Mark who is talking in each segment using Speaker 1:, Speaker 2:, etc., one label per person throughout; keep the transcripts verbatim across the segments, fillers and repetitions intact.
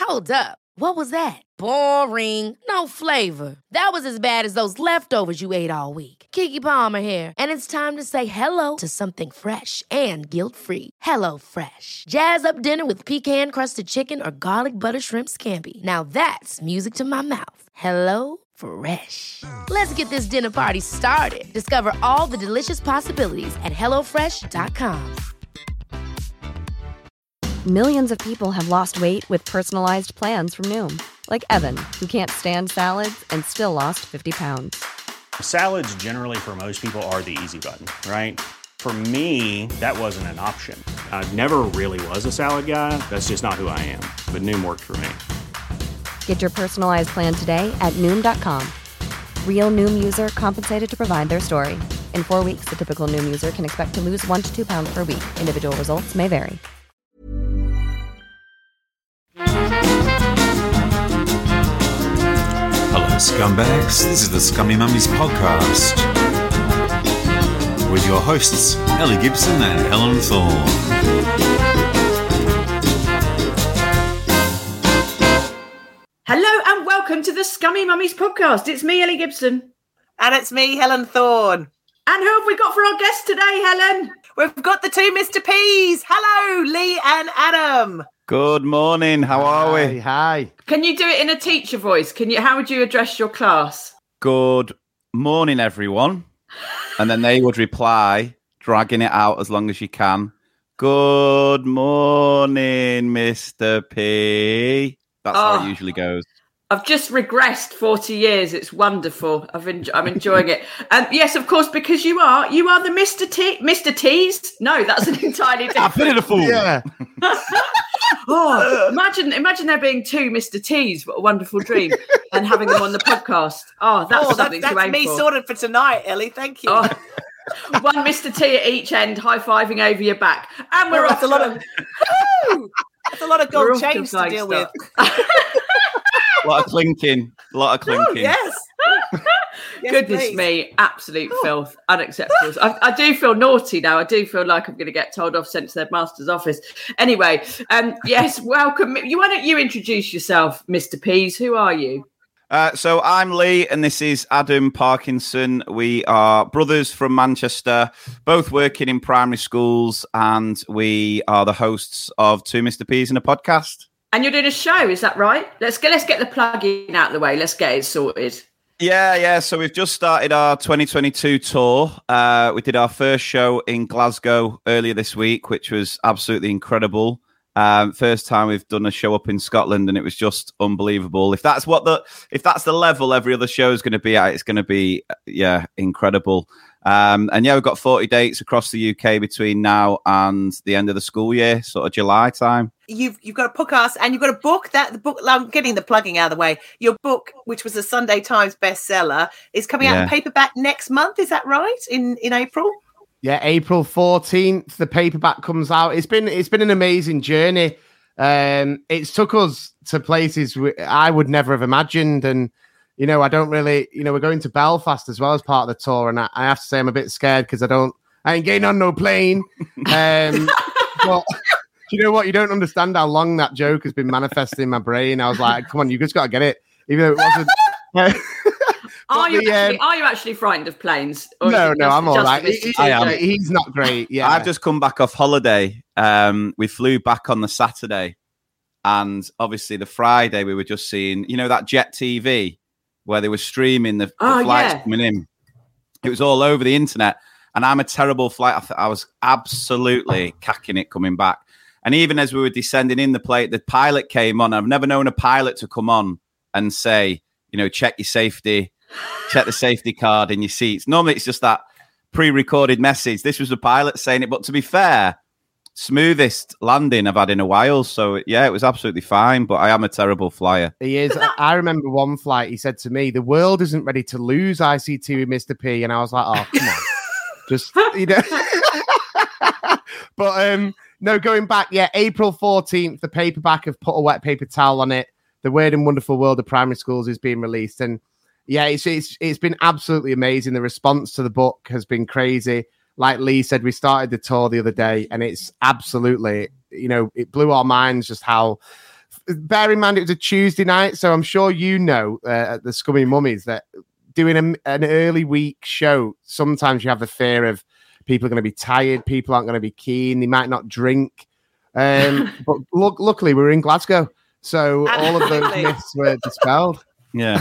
Speaker 1: Hold up. What was that? Boring. No flavor. That was as bad as those leftovers you ate all week. Keke Palmer here, and it's time to say hello to something fresh and guilt-free. Hello Fresh. Jazz up dinner with pecan-crusted chicken or garlic butter shrimp scampi. Now that's music to my mouth. Hello Fresh. Let's get this dinner party started. Discover all the delicious possibilities at hello fresh dot com.
Speaker 2: Millions of people have lost weight with personalized plans from Noom. Like Evan, who can't stand salads and still lost fifty pounds.
Speaker 3: Salads generally for most people are the easy button, right? For me, that wasn't an option. I never really was a salad guy. That's just not who I am. But Noom worked for me.
Speaker 2: Get your personalized plan today at Noom dot com. Real Noom user compensated to provide their story. In four weeks, the typical Noom user can expect to lose one to two pounds per week. Individual results may vary.
Speaker 4: Hello, scumbags. This is the Scummy Mummies podcast with your hosts, Ellie Gibson and Helen Thorne.
Speaker 5: Hello and welcome to the Scummy Mummies podcast. It's me, Ellie Gibson.
Speaker 6: And it's me, Helen Thorne.
Speaker 5: And who have we got for our guest today, Helen?
Speaker 6: We've got the two Mister P's. Hello, Lee and Adam.
Speaker 7: Good morning. How are
Speaker 8: hi,
Speaker 7: we?
Speaker 8: Hi.
Speaker 5: Can you do it in a teacher voice? Can you? How would you address your class?
Speaker 7: Good morning, everyone. And then they would reply, dragging it out as long as you can. Good morning, Mister P. That's
Speaker 5: oh,
Speaker 7: how it usually goes.
Speaker 5: I've just regressed forty years. It's wonderful. I've en- I'm enjoying it. And yes, of course, because you are you are the Mister T Mister T's. No, that's an entirely different.
Speaker 7: I put it a fool.
Speaker 8: Yeah.
Speaker 5: Oh, imagine imagine there being two Mister T's. What a wonderful dream. And having them on the podcast. Oh, that's
Speaker 6: oh,
Speaker 5: something
Speaker 6: that's,
Speaker 5: to
Speaker 6: that's
Speaker 5: aim
Speaker 6: me
Speaker 5: for.
Speaker 6: sorted for tonight, Ellie. Thank you.
Speaker 5: Oh. One Mister T at each end, high-fiving over your back. And we're
Speaker 6: oh,
Speaker 5: off
Speaker 6: that's a lot of woo! That's a lot of gold chains to deal with.
Speaker 7: A lot of clinking. A lot of clinking.
Speaker 6: Oh, yes. yes.
Speaker 5: Goodness
Speaker 6: please.
Speaker 5: me, absolute oh. filth, unacceptable. I, I do feel naughty now. I do feel like I'm going to get told off, sent to their master's office. Anyway, um, yes, welcome. You, why don't you introduce yourself, Mister Pease? Who are you?
Speaker 7: Uh, so I'm Lee, and this is Adam Parkinson. We are brothers from Manchester, both working in primary schools, and we are the hosts of Two Mister P's and a podcast.
Speaker 5: And you're doing a show, is that right? Let's get let's get the plug-in out of the way. Let's get it sorted.
Speaker 7: Yeah, yeah. So we've just started our twenty twenty-two tour. Uh, we did our first show in Glasgow earlier this week, which was absolutely incredible. Um, first time we've done a show up in Scotland, and it was just unbelievable. If that's what the if that's the level every other show is going to be at, it's going to be yeah incredible. Um, and yeah, we've got forty dates across the U K between now and the end of the school year, sort of July time.
Speaker 6: You've you've got a podcast and you've got a book. That the book, I'm getting the plugging out of the way. Your book, which was a Sunday Times bestseller, is coming out
Speaker 7: Yeah.
Speaker 6: in paperback next month. Is that right? In in April?
Speaker 8: Yeah, April fourteenth, the paperback comes out. It's been it's been an amazing journey. Um, it's took us to places we, I would never have imagined, and you know, I don't really, you know, we're going to Belfast as well as part of the tour, and I, I have to say I'm a bit scared because I don't, I ain't getting on no plane. Um, but you know what? You don't understand how long that joke has been manifesting in my brain. I was like, come on, you just got to get it, even though it wasn't.
Speaker 5: Are you,
Speaker 8: the,
Speaker 5: actually,
Speaker 8: um,
Speaker 5: are you actually frightened of planes? Or
Speaker 8: No,
Speaker 5: is it
Speaker 8: no,
Speaker 5: just-
Speaker 8: I'm all
Speaker 5: just
Speaker 8: right.
Speaker 5: Mister
Speaker 8: He-
Speaker 5: T
Speaker 7: I am.
Speaker 5: joke?
Speaker 8: He's not great. Yeah,
Speaker 7: I've just come back off holiday. Um, we flew back on the Saturday, and obviously the Friday we were just seeing, you know, that Jet T V where they were streaming the, the
Speaker 5: Oh,
Speaker 7: flights
Speaker 5: yeah.
Speaker 7: coming in. It was all over the internet, and I'm a terrible flight. I, th- I was absolutely cacking it coming back. And even as we were descending in the plane, the pilot came on. I've never known a pilot to come on and say, you know, check your safety, check the safety card in your seats. Normally it's just that pre-recorded message. This was the pilot saying it. But to be fair, smoothest landing I've had in a while. So, yeah, it was absolutely fine. But I am a terrible flyer.
Speaker 8: He is. I remember one flight, he said to me, the world isn't ready to lose I C T with Mister P. And I was like, oh, come on. Just, you know. But, um, no, going back, yeah, April fourteenth, the paperback of Put a Wet Paper Towel on It. The Weird and Wonderful World of Primary Schools is being released. And, yeah, it's, it's it's been absolutely amazing. The response to the book has been crazy. Like Lee said, we started the tour the other day, and it's absolutely, you know, it blew our minds just how bear in mind it was a Tuesday night, so I'm sure you know uh, at the Scummy Mummies that doing a, an early week show, sometimes you have the fear of people are going to be tired, people aren't going to be keen, they might not drink. Um, but look, luckily, we were in Glasgow, so all of those myths were dispelled.
Speaker 7: Yeah.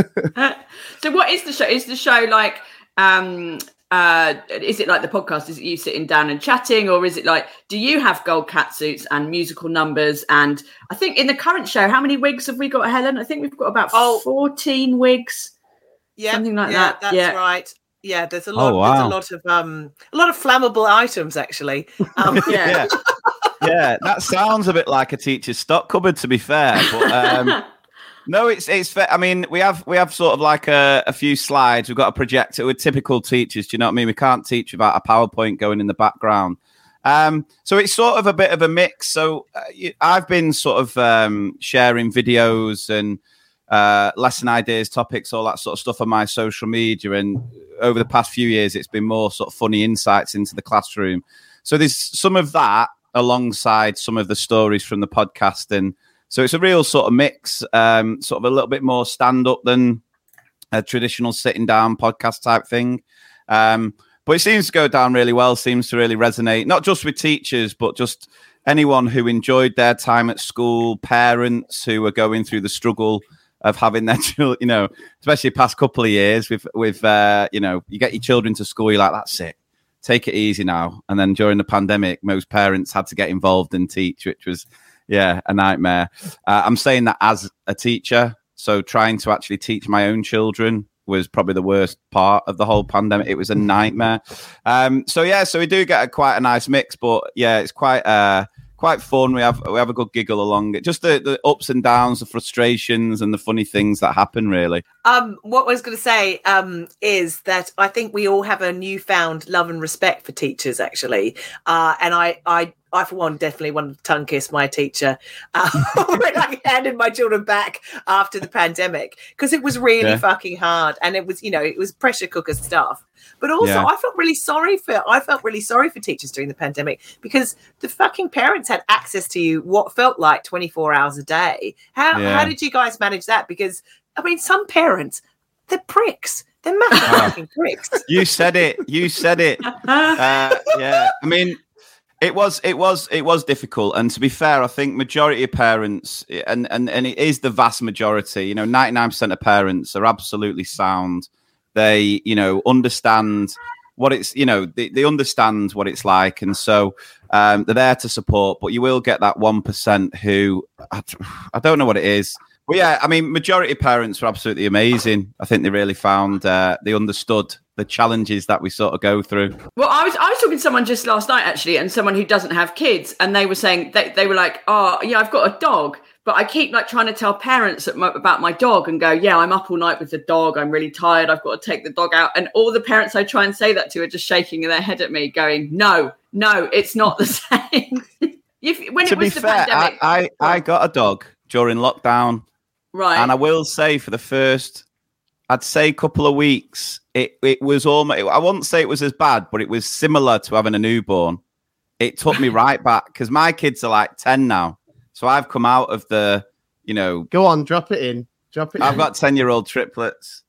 Speaker 5: So what is the show? Is the show like, um, uh, is it like the podcast? Is it you sitting down and chatting, or is it like, do you have gold catsuits and musical numbers? And I think in the current show, how many wigs have we got, Helen? I think we've got about oh. fourteen wigs.
Speaker 6: Yeah,
Speaker 5: something like
Speaker 6: yeah,
Speaker 5: that.
Speaker 6: That's
Speaker 5: yeah.
Speaker 6: right. Yeah, there's a lot.
Speaker 7: Oh, wow.
Speaker 6: There's a lot of um, a lot of flammable items actually. Um,
Speaker 5: yeah.
Speaker 7: yeah, yeah. That sounds a bit like a teacher's stock cupboard, to be fair. But um, no, it's it's fair. I mean, we have we have sort of like a, a few slides. We've got a projector with typical teachers. Do you know what I mean? We can't teach without a PowerPoint going in the background. Um, so it's sort of a bit of a mix. So uh, I've been sort of um, sharing videos and. Uh, lesson ideas, topics, all that sort of stuff on my social media. And over the past few years, it's been more sort of funny insights into the classroom. So there's some of that alongside some of the stories from the podcast. And so it's a real sort of mix, um, sort of a little bit more stand-up than a traditional sitting down podcast type thing. Um, but it seems to go down really well, seems to really resonate, not just with teachers, but just anyone who enjoyed their time at school, parents who are going through the struggle of having their children, you know, especially the past couple of years with, with uh, you know, you get your children to school, you're like, that's it, take it easy now. And then during the pandemic, most parents had to get involved and teach, which was, yeah, a nightmare. Uh, I'm saying that as a teacher, so trying to actually teach my own children was probably the worst part of the whole pandemic. It was a nightmare. Um, so, yeah, so we do get a, quite a nice mix, but, yeah, it's quite... Uh, Quite fun. We have we have a good giggle along it. Just the, the ups and downs, the frustrations, and the funny things that happen. Really.
Speaker 6: Um, what I was going to say um, is that I think we all have a newfound love and respect for teachers, actually. Uh, and I, I, I for one, definitely want to tongue kiss my teacher uh, when I handed my children back after the pandemic, because it was really yeah. fucking hard, and it was, you know, it was pressure cooker stuff. But also, yeah. I felt really sorry for I felt really sorry for teachers during the pandemic, because the fucking parents had access to you what felt like twenty-four hours a day. How yeah. how did you guys manage that? Because I mean, some parents, they're pricks. They're massive fucking pricks.
Speaker 7: You said it. You said it. Uh, yeah. I mean, it was it was it was difficult. And to be fair, I think majority of parents, and and and it is the vast majority. You know, ninety-nine percent of parents are absolutely sound. They, you know, understand what it's, you know, they, they understand what it's like. And so um, they're there to support, but you will get that one percent who, I, I don't know what it is. But yeah, I mean, majority of parents were absolutely amazing. I think they really found, uh, they understood the challenges that we sort of go through.
Speaker 5: Well, I was I was talking to someone just last night, actually, and someone who doesn't have kids. And they were saying, they, they were like, oh, yeah, I've got a dog. But I keep like trying to tell parents about my dog and go, yeah, I'm up all night with the dog. I'm really tired. I've got to take the dog out. And all the parents I try and say that to are just shaking their head at me going, no, no, it's not the same. if, when
Speaker 7: to
Speaker 5: it was
Speaker 7: be
Speaker 5: the
Speaker 7: fair,
Speaker 5: pandemic.
Speaker 7: I, I, I got a dog during lockdown.
Speaker 5: Right.
Speaker 7: And I will say for the first, I'd say couple of weeks, it, it was almost, I wouldn't say it was as bad, but it was similar to having a newborn. It took me right back because my kids are like ten now. So I've come out of the, you know...
Speaker 8: Go on, drop it in. Drop it
Speaker 7: I've
Speaker 8: in.
Speaker 7: got ten-year-old triplets.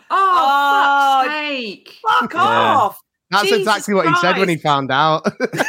Speaker 5: Oh, fuck's sake.
Speaker 6: Fuck
Speaker 7: Yeah.
Speaker 6: off.
Speaker 8: That's
Speaker 6: Jesus
Speaker 8: exactly what he said when he
Speaker 6: Christ.
Speaker 8: found out.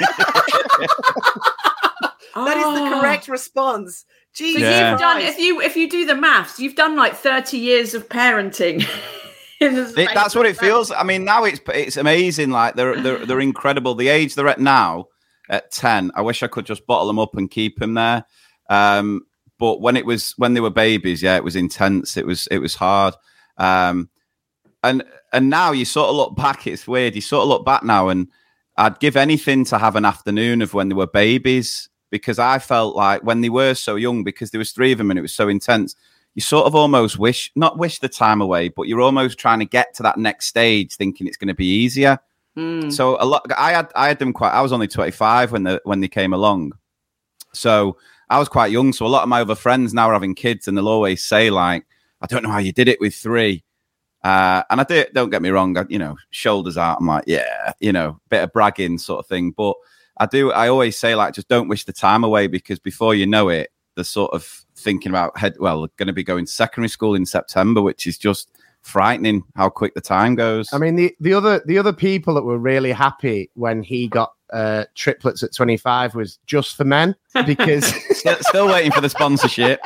Speaker 6: That is the
Speaker 5: Oh.
Speaker 6: correct response. Jesus
Speaker 7: Yeah.
Speaker 5: You've done,
Speaker 6: Christ.
Speaker 5: if you if you do the maths, you've done like thirty years of parenting. in the
Speaker 7: It,
Speaker 5: space
Speaker 7: that's
Speaker 5: of
Speaker 7: what it
Speaker 5: that.
Speaker 7: feels. I mean, now it's it's amazing. Like they're they're they're incredible. The age they're at now, at ten, I wish I could just bottle them up and keep them there. Um, but when it was when they were babies, yeah, it was intense. It was it was hard. Um, and and now you sort of look back. It's weird. You sort of look back now, and I'd give anything to have an afternoon of when they were babies, because I felt like when they were so young, because there was three of them and it was so intense, you sort of almost wish, not wish the time away, but you're almost trying to get to that next stage thinking it's going to be easier.
Speaker 5: Mm.
Speaker 7: So a lot, I had, I had them quite, I was only twenty-five when the, when they came along. So I was quite young. So a lot of my other friends now are having kids and they'll always say like, I don't know how you did it with three. Uh, and I do, don't get me wrong, I, you know, shoulders out. I'm like, yeah, you know, bit of bragging sort of thing. But I do, I always say like, just don't wish the time away, because before you know it, they're sort of thinking about head. Well, going to be going to secondary school in September, which is just frightening how quick the time goes.
Speaker 8: I mean, the, the other the other people that were really happy when he got uh, triplets at twenty-five was Just for Men, because
Speaker 7: still, still waiting for the sponsorship.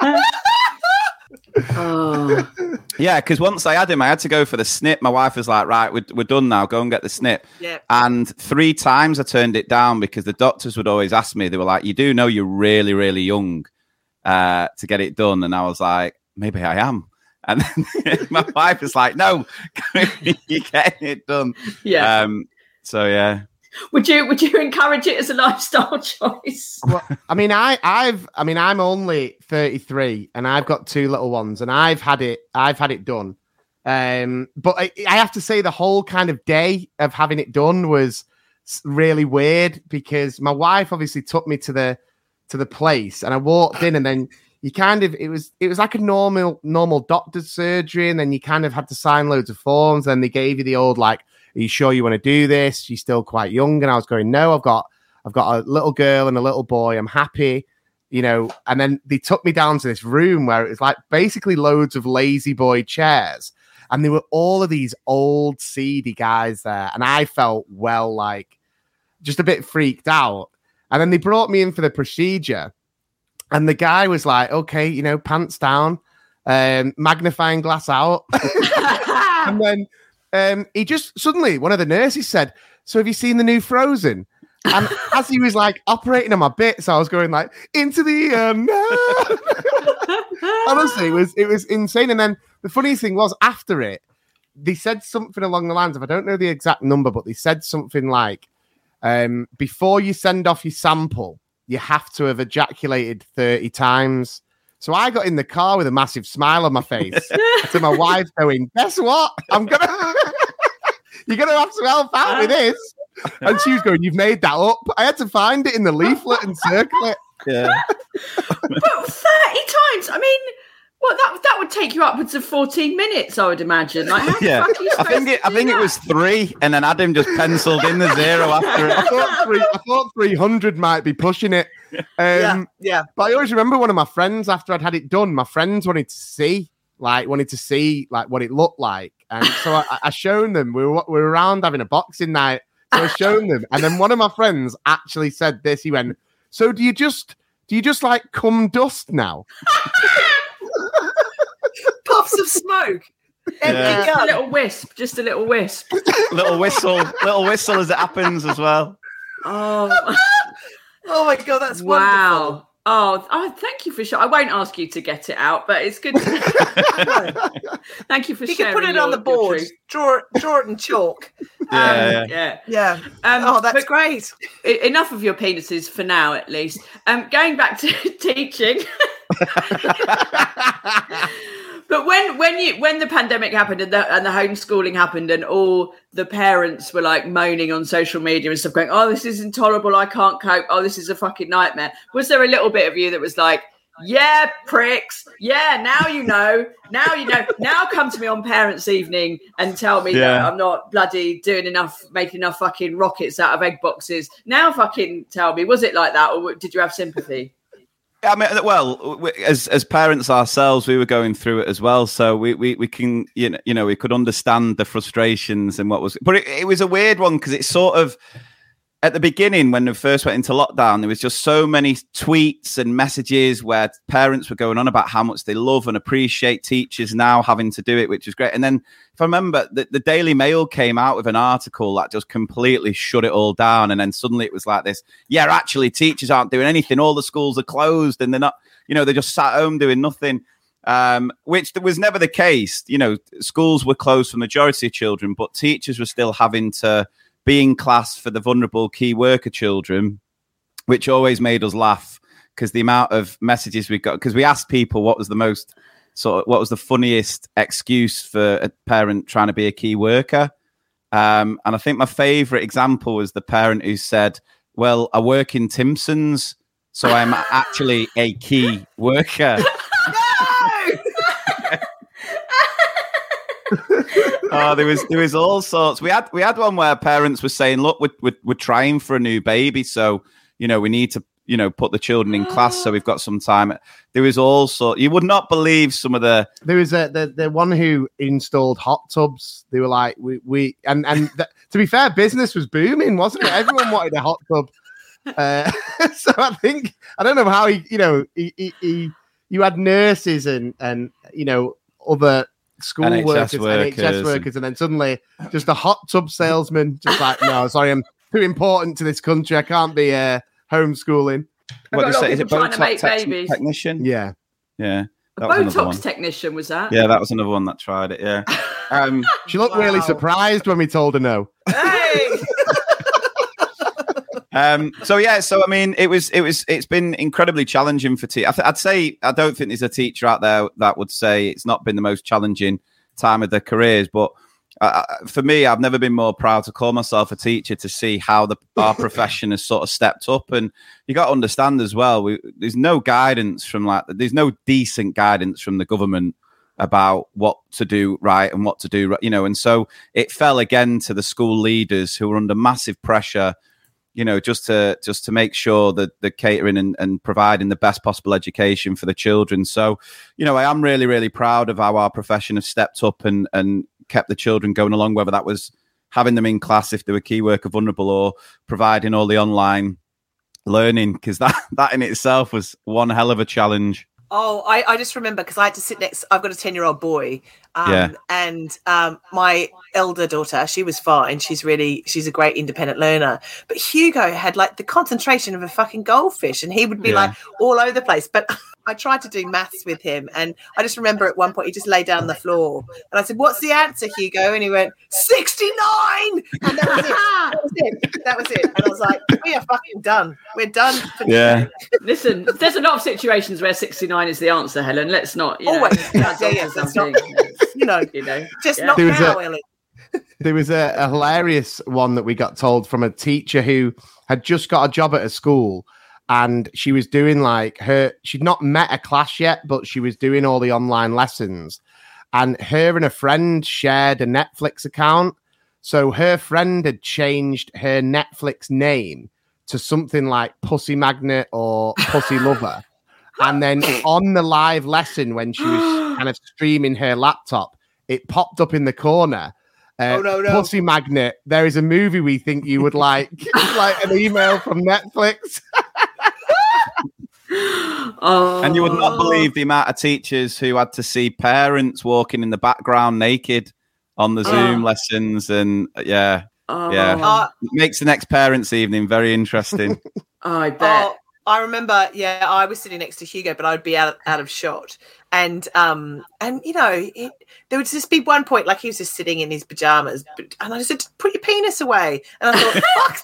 Speaker 5: Oh.
Speaker 7: Yeah, because once I had him, I had to go for the snip. My wife was like, right, we're, we're done now. Go and get the snip.
Speaker 6: Yeah.
Speaker 7: And three times I turned it down because the doctors would always ask me, they were like, you do know you're really, really young uh, to get it done. And I was like, maybe I am. And then my wife was like, no, you're getting it done.
Speaker 5: Yeah.
Speaker 7: Um, so, yeah.
Speaker 5: Would you would you encourage it as a lifestyle choice?
Speaker 8: Well, I mean, I, I've, I mean, I'm only thirty-three, and I've got two little ones, and I've had it, I've had it done. Um, but I, I have to say, the whole kind of day of having it done was really weird, because my wife obviously took me to the to the place, and I walked in, and then you kind of, it was, it was like a normal normal doctor's surgery, and then you kind of had to sign loads of forms, and they gave you the old like, are you sure you want to do this? She's still quite young. And I was going, no, I've got, I've got a little girl and a little boy. I'm happy, you know. And then they took me down to this room where it was like basically loads of lazy boy chairs. And there were all of these old seedy guys there. And I felt, well, like just a bit freaked out. And then they brought me in for the procedure. And the guy was like, okay, you know, pants down, um, magnifying glass out. And then, Um, he just suddenly, one of the nurses said, so have you seen the new Frozen? And as he was like operating on my bits, I was going like, into the um, honestly, it was it was insane. And then the funniest thing was, after it, they said something along the lines of, I don't know the exact number, but they said something like, um, before you send off your sample, you have to have ejaculated thirty times. So I got in the car with a massive smile on my face to my wife going, guess what? I'm going to, you're going to have to help out with this. And she was going, you've made that up. I had to find it in the leaflet and circle it.
Speaker 7: Yeah.
Speaker 5: But thirty times, I mean, well, that that would take you upwards of fourteen minutes, I would imagine. Like, how
Speaker 7: Yeah,
Speaker 5: the fuck are you
Speaker 7: I think it. I think
Speaker 5: that?
Speaker 7: it was three, and then Adam just penciled in the zero after
Speaker 8: I
Speaker 7: it.
Speaker 8: thought, three, I thought three hundred might be pushing it. Um,
Speaker 6: Yeah, yeah.
Speaker 8: But I always remember one of my friends, after I'd had it done, my friends wanted to see, like, wanted to see, like, what it looked like. And so I, I showed them, we were, we were around having a boxing night. So I showed them. And then one of my friends actually said this. He went, so do you just, do you just like cum dust now?
Speaker 6: Puffs of smoke. Empty
Speaker 7: Yeah.
Speaker 5: Just a
Speaker 6: gun.
Speaker 5: little wisp, just a little wisp.
Speaker 7: Little whistle, little whistle as it happens as well.
Speaker 5: Oh,
Speaker 6: Oh my god, that's
Speaker 5: wow.
Speaker 6: wonderful.
Speaker 5: Oh, oh, thank you for sure. I won't ask you to get it out, but it's good. To... Thank you for
Speaker 6: You
Speaker 5: sharing.
Speaker 6: can put it
Speaker 5: your,
Speaker 6: on the
Speaker 5: your
Speaker 6: board.
Speaker 5: truth.
Speaker 6: Draw it, draw it in chalk.
Speaker 7: Yeah,
Speaker 5: Um, yeah.
Speaker 6: Yeah.
Speaker 5: Um,
Speaker 6: Oh, that's
Speaker 5: but-
Speaker 6: great.
Speaker 5: E- Enough of your penises for now, at least. Um, going back to teaching. But when when you when the pandemic happened and the and the homeschooling happened and all the parents were like moaning on social media and stuff, going, "Oh, this is intolerable. I can't cope. Oh, this is a fucking nightmare." Was there a little bit of you that was like, "Yeah, pricks. Yeah, now you know. Now you know. Now come to me on parents' evening and tell me
Speaker 7: Yeah.
Speaker 5: that I'm not bloody doing enough, making enough fucking rockets out of egg boxes. Now fucking tell me." Was it like that, or did you have sympathy?
Speaker 7: I mean, well, we- as as parents ourselves, we were going through it as well, so we we, we can you know you know we could understand the frustrations and what was, but it, it was a weird one because it's sort of at the beginning when we first went into lockdown, there was just so many tweets and messages where parents were going on about how much they love and appreciate teachers now having to do it, which was great. And then if I remember, the, the Daily Mail came out with an article that just completely shut it all down. And then suddenly it was like this, yeah, actually teachers aren't doing anything. All the schools are closed and they're not, you know, they're just sat home doing nothing, um, which was never the case. You know, schools were closed for the majority of children, but teachers were still having to be in class for the vulnerable key worker children, which always made us laugh because the amount of messages we got, because we asked people what was the most sort of, what was the funniest excuse for a parent trying to be a key worker. Um, and I think my favorite example was the parent who said, well, I work in Timpson's, so I'm actually a key worker. Oh, there was there was all sorts. We had we had one where parents were saying, "Look, we're, we're we're trying for a new baby, so you know we need to you know, put the children in class so we've got some time. There was also, you would not believe some of the.
Speaker 8: There was a, the the one who installed hot tubs. They were like, we we and and th- to be fair, business was booming, wasn't it? Everyone wanted a hot tub. Uh, so I think I don't know how he, you know, he, he, he you had nurses and and you know other school
Speaker 7: N H S
Speaker 8: workers,
Speaker 7: workers,
Speaker 8: N H S workers, and then suddenly just a hot tub salesman, just like, no, sorry, I'm too important to this country. I can't be uh, homeschooling.
Speaker 7: What do you say? Is it
Speaker 5: trying to make
Speaker 7: Botox
Speaker 5: babies.
Speaker 7: technician?
Speaker 8: Yeah,
Speaker 7: yeah.
Speaker 5: A
Speaker 7: That was another one.
Speaker 5: Botox technician was that?
Speaker 7: Yeah, that was another one that tried it. Yeah. Um,
Speaker 8: she looked really
Speaker 6: Wow.
Speaker 8: surprised when we told her no.
Speaker 6: Hey!
Speaker 7: um, so yeah, so I mean, it was, it was, it's been incredibly challenging for te- I th- I'd say I don't think there's a teacher out there that would say it's not been the most challenging time of their careers, but uh, for me, I've never been more proud to call myself a teacher to see how the our profession has sort of stepped up. And you got to understand as well, we, there's no guidance from like, there's no decent guidance from the government about what to do right and what to do, you know, and so it fell again to the school leaders who were under massive pressure, you know, just to just to make sure that the catering and, and providing the best possible education for the children. So, you know, I am really, really proud of how our profession has stepped up and and kept the children going along, whether that was having them in class if they were key worker vulnerable or providing all the online learning, because that, that in itself was one hell of a challenge.
Speaker 6: Oh, I, I just remember because I had to sit next. I've got a ten-year-old boy, um,
Speaker 7: Yeah.
Speaker 6: and um, my elder daughter, she was fine. She's really, she's a great independent learner. But Hugo had like the concentration of a fucking goldfish, and he would be
Speaker 7: Yeah.
Speaker 6: like all over the place. But I tried to do maths with him, and I just remember at one point he just lay down on the floor, and I said, "What's the answer, Hugo?" And he went, sixty-nine, and that was it. That was it. That was it. And I was like, "We are fucking done. We're done." For
Speaker 7: Yeah.
Speaker 5: Listen, there's a lot of situations where sixty-nine is the answer, Helen. Let's not, you know,
Speaker 6: Always. Yeah,
Speaker 5: that's
Speaker 6: yeah,
Speaker 5: also
Speaker 6: yeah, that's
Speaker 5: something,
Speaker 6: You know,
Speaker 5: you know,
Speaker 6: just
Speaker 5: yeah.
Speaker 6: not
Speaker 8: There was
Speaker 6: now,
Speaker 8: a-
Speaker 6: Ellie.
Speaker 8: There was a, a hilarious one that we got told from a teacher who had just got a job at a school, and she was doing like her, she'd not met a class yet, but she was doing all the online lessons. And her and a friend shared a Netflix account. So her friend had changed her Netflix name to something like Pussy Magnet or Pussy Lover. And then on the live lesson, when she was kind of streaming her laptop, it popped up in the corner. Uh,
Speaker 6: Oh, no, no.
Speaker 8: Pussy Magnet, there is a movie we think you would like. It's like an email from Netflix.
Speaker 5: Oh.
Speaker 7: And you would not believe the amount of teachers who had to see parents walking in the background naked on the Zoom
Speaker 5: Oh.
Speaker 7: lessons. And yeah,
Speaker 5: Oh.
Speaker 7: yeah.
Speaker 6: Uh,
Speaker 7: It makes the next parents' evening very interesting.
Speaker 5: I bet.
Speaker 6: Oh, I remember, yeah, I was sitting next to Hugo, but I'd be out of, out of shot. And, um, and you know, it, there would just be one point, like he was just sitting in his pajamas, but, and I just said, put your penis away. And I thought, fuck.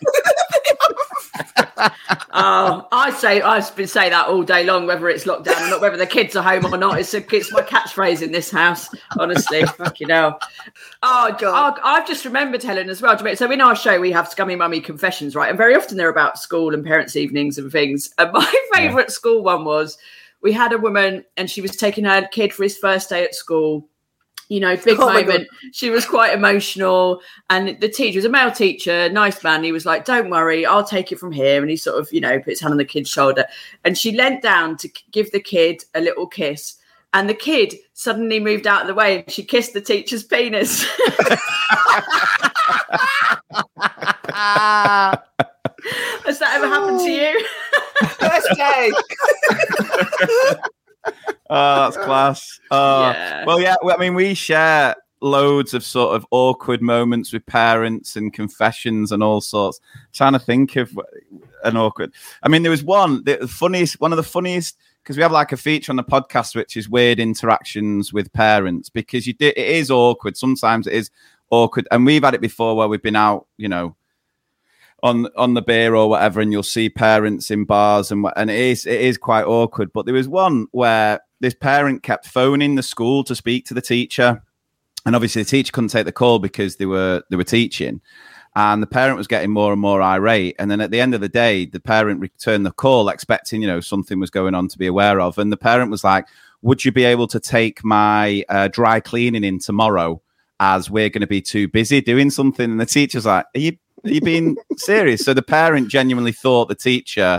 Speaker 5: Oh, I say I've been saying that all day long, whether it's lockdown or not, whether the kids are home or not. It's a, it's my catchphrase in this house. Honestly, fucking hell. Oh God, I've just remembered, Helen, as well. So in our show we have Scummy Mummy Confessions, right? And very often they're about school and parents' evenings and things. And my favourite school one was we had a woman and she was taking her kid for his first day at school. You know, big
Speaker 6: Oh my
Speaker 5: moment. She was quite emotional. And the teacher was a male teacher, nice man. He was like, don't worry, I'll take it from here. And he sort of, you know, put his hand on the kid's shoulder. And she leant down to give the kid a little kiss. And the kid suddenly moved out of the way and she kissed the teacher's penis. Has that ever happened to you?
Speaker 6: First day.
Speaker 7: Oh, that's class. Oh,
Speaker 5: Yeah.
Speaker 7: well, yeah. Well, I mean, we share loads of sort of awkward moments with parents and confessions and all sorts. Trying to think of an awkward. I mean, there was one, the funniest, one of the funniest, because we have like a feature on the podcast which is weird interactions with parents, because you do, it is awkward. Sometimes it is awkward, and we've had it before where we've been out, you know, on on the beer or whatever, and you'll see parents in bars, and and it is it is quite awkward. But there was one where this parent kept phoning the school to speak to the teacher, and obviously the teacher couldn't take the call because they were they were teaching, and the parent was getting more and more irate. And then at the end of the day, the parent returned the call, expecting, you know, something was going on to be aware of, and the parent was like, "Would you be able to take my uh, dry cleaning in tomorrow, as we're going to be too busy doing something?" And the teacher's like, "Are you?" Are you being serious? So the parent genuinely thought the teacher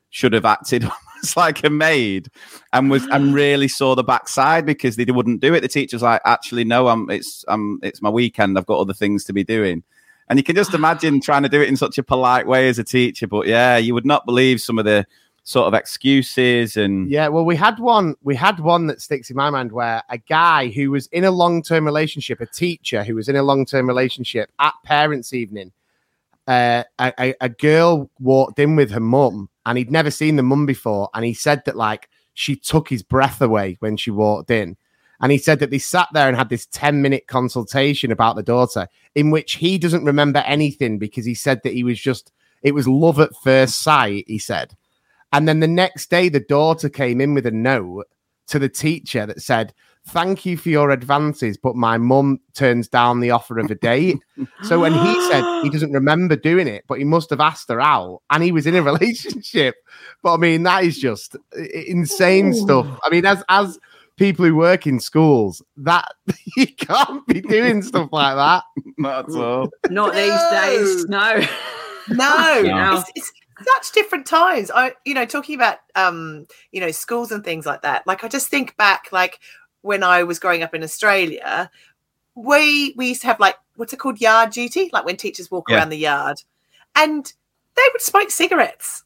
Speaker 7: should have acted almost like a maid and was and really saw the backside because they wouldn't do it. The teacher's like, actually, no, I'm it's um it's my weekend. I've got other things to be doing. And you can just imagine trying to do it in such a polite way as a teacher. But yeah, you would not believe some of the sort of excuses and
Speaker 8: yeah. Well, we had one. We had one that sticks in my mind where a guy who was in a long-term relationship, a teacher who was in a long-term relationship at parents' evening, uh, a, a, a girl walked in with her mum, and he'd never seen the mum before, and he said that like she took his breath away when she walked in. And he said that they sat there and had this ten minute consultation about the daughter in which he doesn't remember anything because he said that he was just, it was love at first sight, he said. And then the next day, the daughter came in with a note to the teacher that said, thank you for your advances, but my mum turns down the offer of a date. So when he said he doesn't remember doing it, but he must have asked her out and he was in a relationship. But I mean, that is just insane Ooh. stuff. I mean, as, as, people who work in schools, that you can't be doing stuff like that.
Speaker 7: Not at all.
Speaker 5: Not no. these days. No.
Speaker 6: No. no. It's, it's such different times. I, you know, talking about, um, you know, schools and things like that. Like, I just think back, like, when I was growing up in Australia, we we used to have, like, what's it called? Yard duty? Like, when teachers walk yeah. around the yard. And they would smoke cigarettes.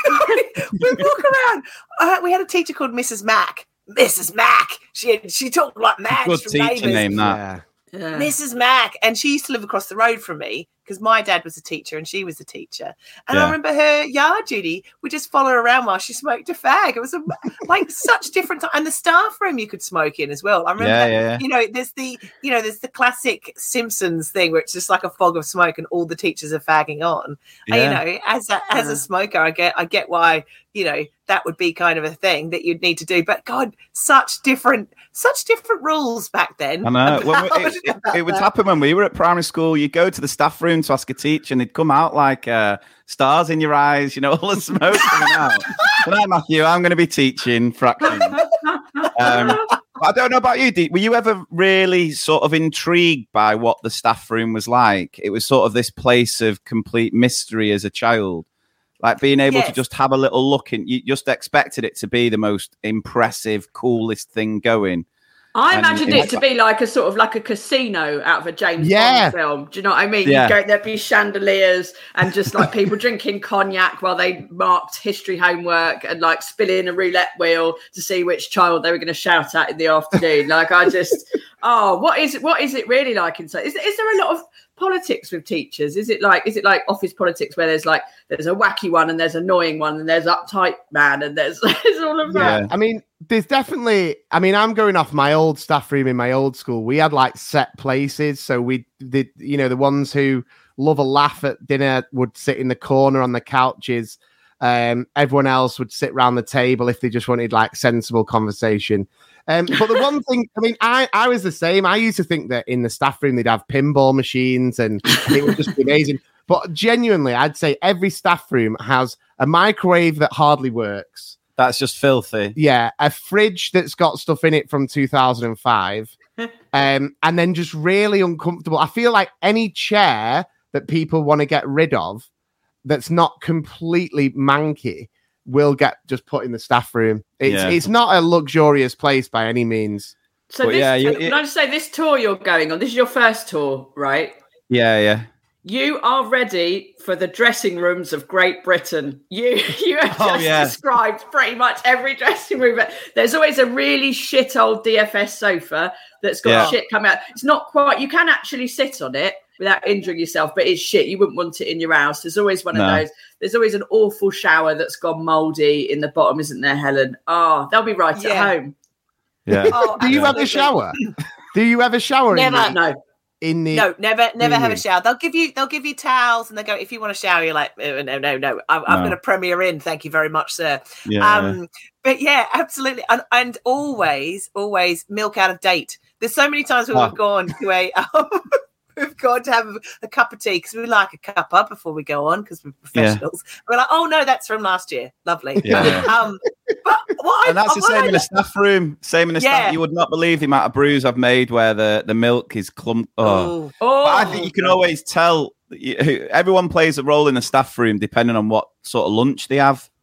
Speaker 6: We'd walk around. Uh, we had a teacher called Missus Mack. Missus Mack. She she talked like Max
Speaker 7: Good
Speaker 6: from
Speaker 7: teacher
Speaker 6: Neighbours.
Speaker 7: Name that.
Speaker 6: Yeah. Yeah. Missus Mack. And she used to live across the road from me because my dad was a teacher and she was a teacher. And yeah. I remember her yard duty would just follow her around while she smoked a fag. It was a, like such different time. And the staff room you could smoke in as well. I remember,
Speaker 7: yeah,
Speaker 6: that,
Speaker 7: yeah.
Speaker 6: you know, there's the, you know, there's the classic Simpsons thing where it's just like a fog of smoke and all the teachers are fagging on. Yeah. And, you know, as a, as a smoker, I get, I get why, you know, that would be kind of a thing that you'd need to do. But God, such different, such different rules back then.
Speaker 7: I know. Well, it, it, it would happen when we were at primary school. You go to the staff room to ask a teacher and they'd come out like uh, stars in your eyes, you know, all the smoke coming out. Tonight, Matthew, I'm going to be teaching fractions. Um, I don't know about you, Dee. Were you ever really sort of intrigued by what the staff room was like? It was sort of this place of complete mystery as a child. Like being able yes. to just have a little look in, you just expected it to be the most impressive, coolest thing going.
Speaker 5: I and imagined it to be like a sort of like a casino out of a James
Speaker 8: yeah.
Speaker 5: Bond film. Do you know what I mean?
Speaker 7: Yeah.
Speaker 5: You'd go, there'd be chandeliers and just like people drinking cognac while they marked history homework and like spilling a roulette wheel to see which child they were going to shout at in the afternoon. Like I just, oh, what is it? What is it really like inside? Is, is there a lot of politics with teachers? Is it like is it like office politics where there's like there's a wacky one and there's an annoying one and there's uptight man and there's, there's all of that?
Speaker 8: Yeah. I mean, there's definitely. I mean, I'm going off my old staff room in my old school. We had like set places, so we did. You know, the ones who love a laugh at dinner would sit in the corner on the couches. Um, everyone else would sit around the table if they just wanted like sensible conversation. Um, but the one thing, I mean, I, I was the same. I used to think that in the staff room, they'd have pinball machines and it would just be amazing. But genuinely, I'd say every staff room has a microwave that hardly works.
Speaker 7: That's just filthy.
Speaker 8: Yeah. A fridge that's got stuff in it from two thousand five. um, and then just really uncomfortable. I feel like any chair that people want to get rid of that's not completely manky will get just put in the staff room. It's yeah. it's not a luxurious place by any means.
Speaker 5: So
Speaker 7: but
Speaker 5: this,
Speaker 7: yeah, you,
Speaker 5: can I just say this tour you're going on, this is your first tour, right?
Speaker 7: Yeah, yeah.
Speaker 5: You are ready for the dressing rooms of Great Britain. You you have
Speaker 7: oh,
Speaker 5: just
Speaker 7: yeah.
Speaker 5: described pretty much every dressing room. There's always a really shit old D F S sofa that's got
Speaker 7: yeah.
Speaker 5: shit coming out. It's not quite, you can actually sit on it without injuring yourself, but it's shit. You wouldn't want it in your house. There's always one
Speaker 7: no.
Speaker 5: of those. There's always an awful shower that's gone mouldy in the bottom, isn't there, Helen? Oh, they'll be right
Speaker 6: yeah.
Speaker 5: at home.
Speaker 7: Yeah.
Speaker 6: Oh,
Speaker 8: Do you have a shower? Do you have a shower?
Speaker 6: Never.
Speaker 8: In the,
Speaker 5: no.
Speaker 8: In the
Speaker 6: no, never, never
Speaker 8: mm.
Speaker 6: have a shower. They'll give you, they'll give you towels, and they go, if you want to shower, you're like, oh, no, no, no. I'm, I'm
Speaker 7: no.
Speaker 6: going to Premier Inn. Thank you very much, sir.
Speaker 7: Yeah.
Speaker 6: Um, but yeah, absolutely, and, and always, always milk out of date. There's so many times where
Speaker 7: oh.
Speaker 6: we've gone to a. Um, We've got to have a cup of tea because we like a cuppa before we go on because we're professionals. Yeah. We're like, oh no, that's from last year. Lovely.
Speaker 7: Yeah.
Speaker 6: um, but what
Speaker 7: and that's
Speaker 6: I,
Speaker 7: the same I, in the staff room. Same in the
Speaker 6: yeah.
Speaker 7: staff. You would not believe the amount of brews I've made where the, the milk is clump. Oh,
Speaker 6: oh.
Speaker 7: But I think you can always tell. Everyone plays a role in the staff room depending on what sort of lunch they have.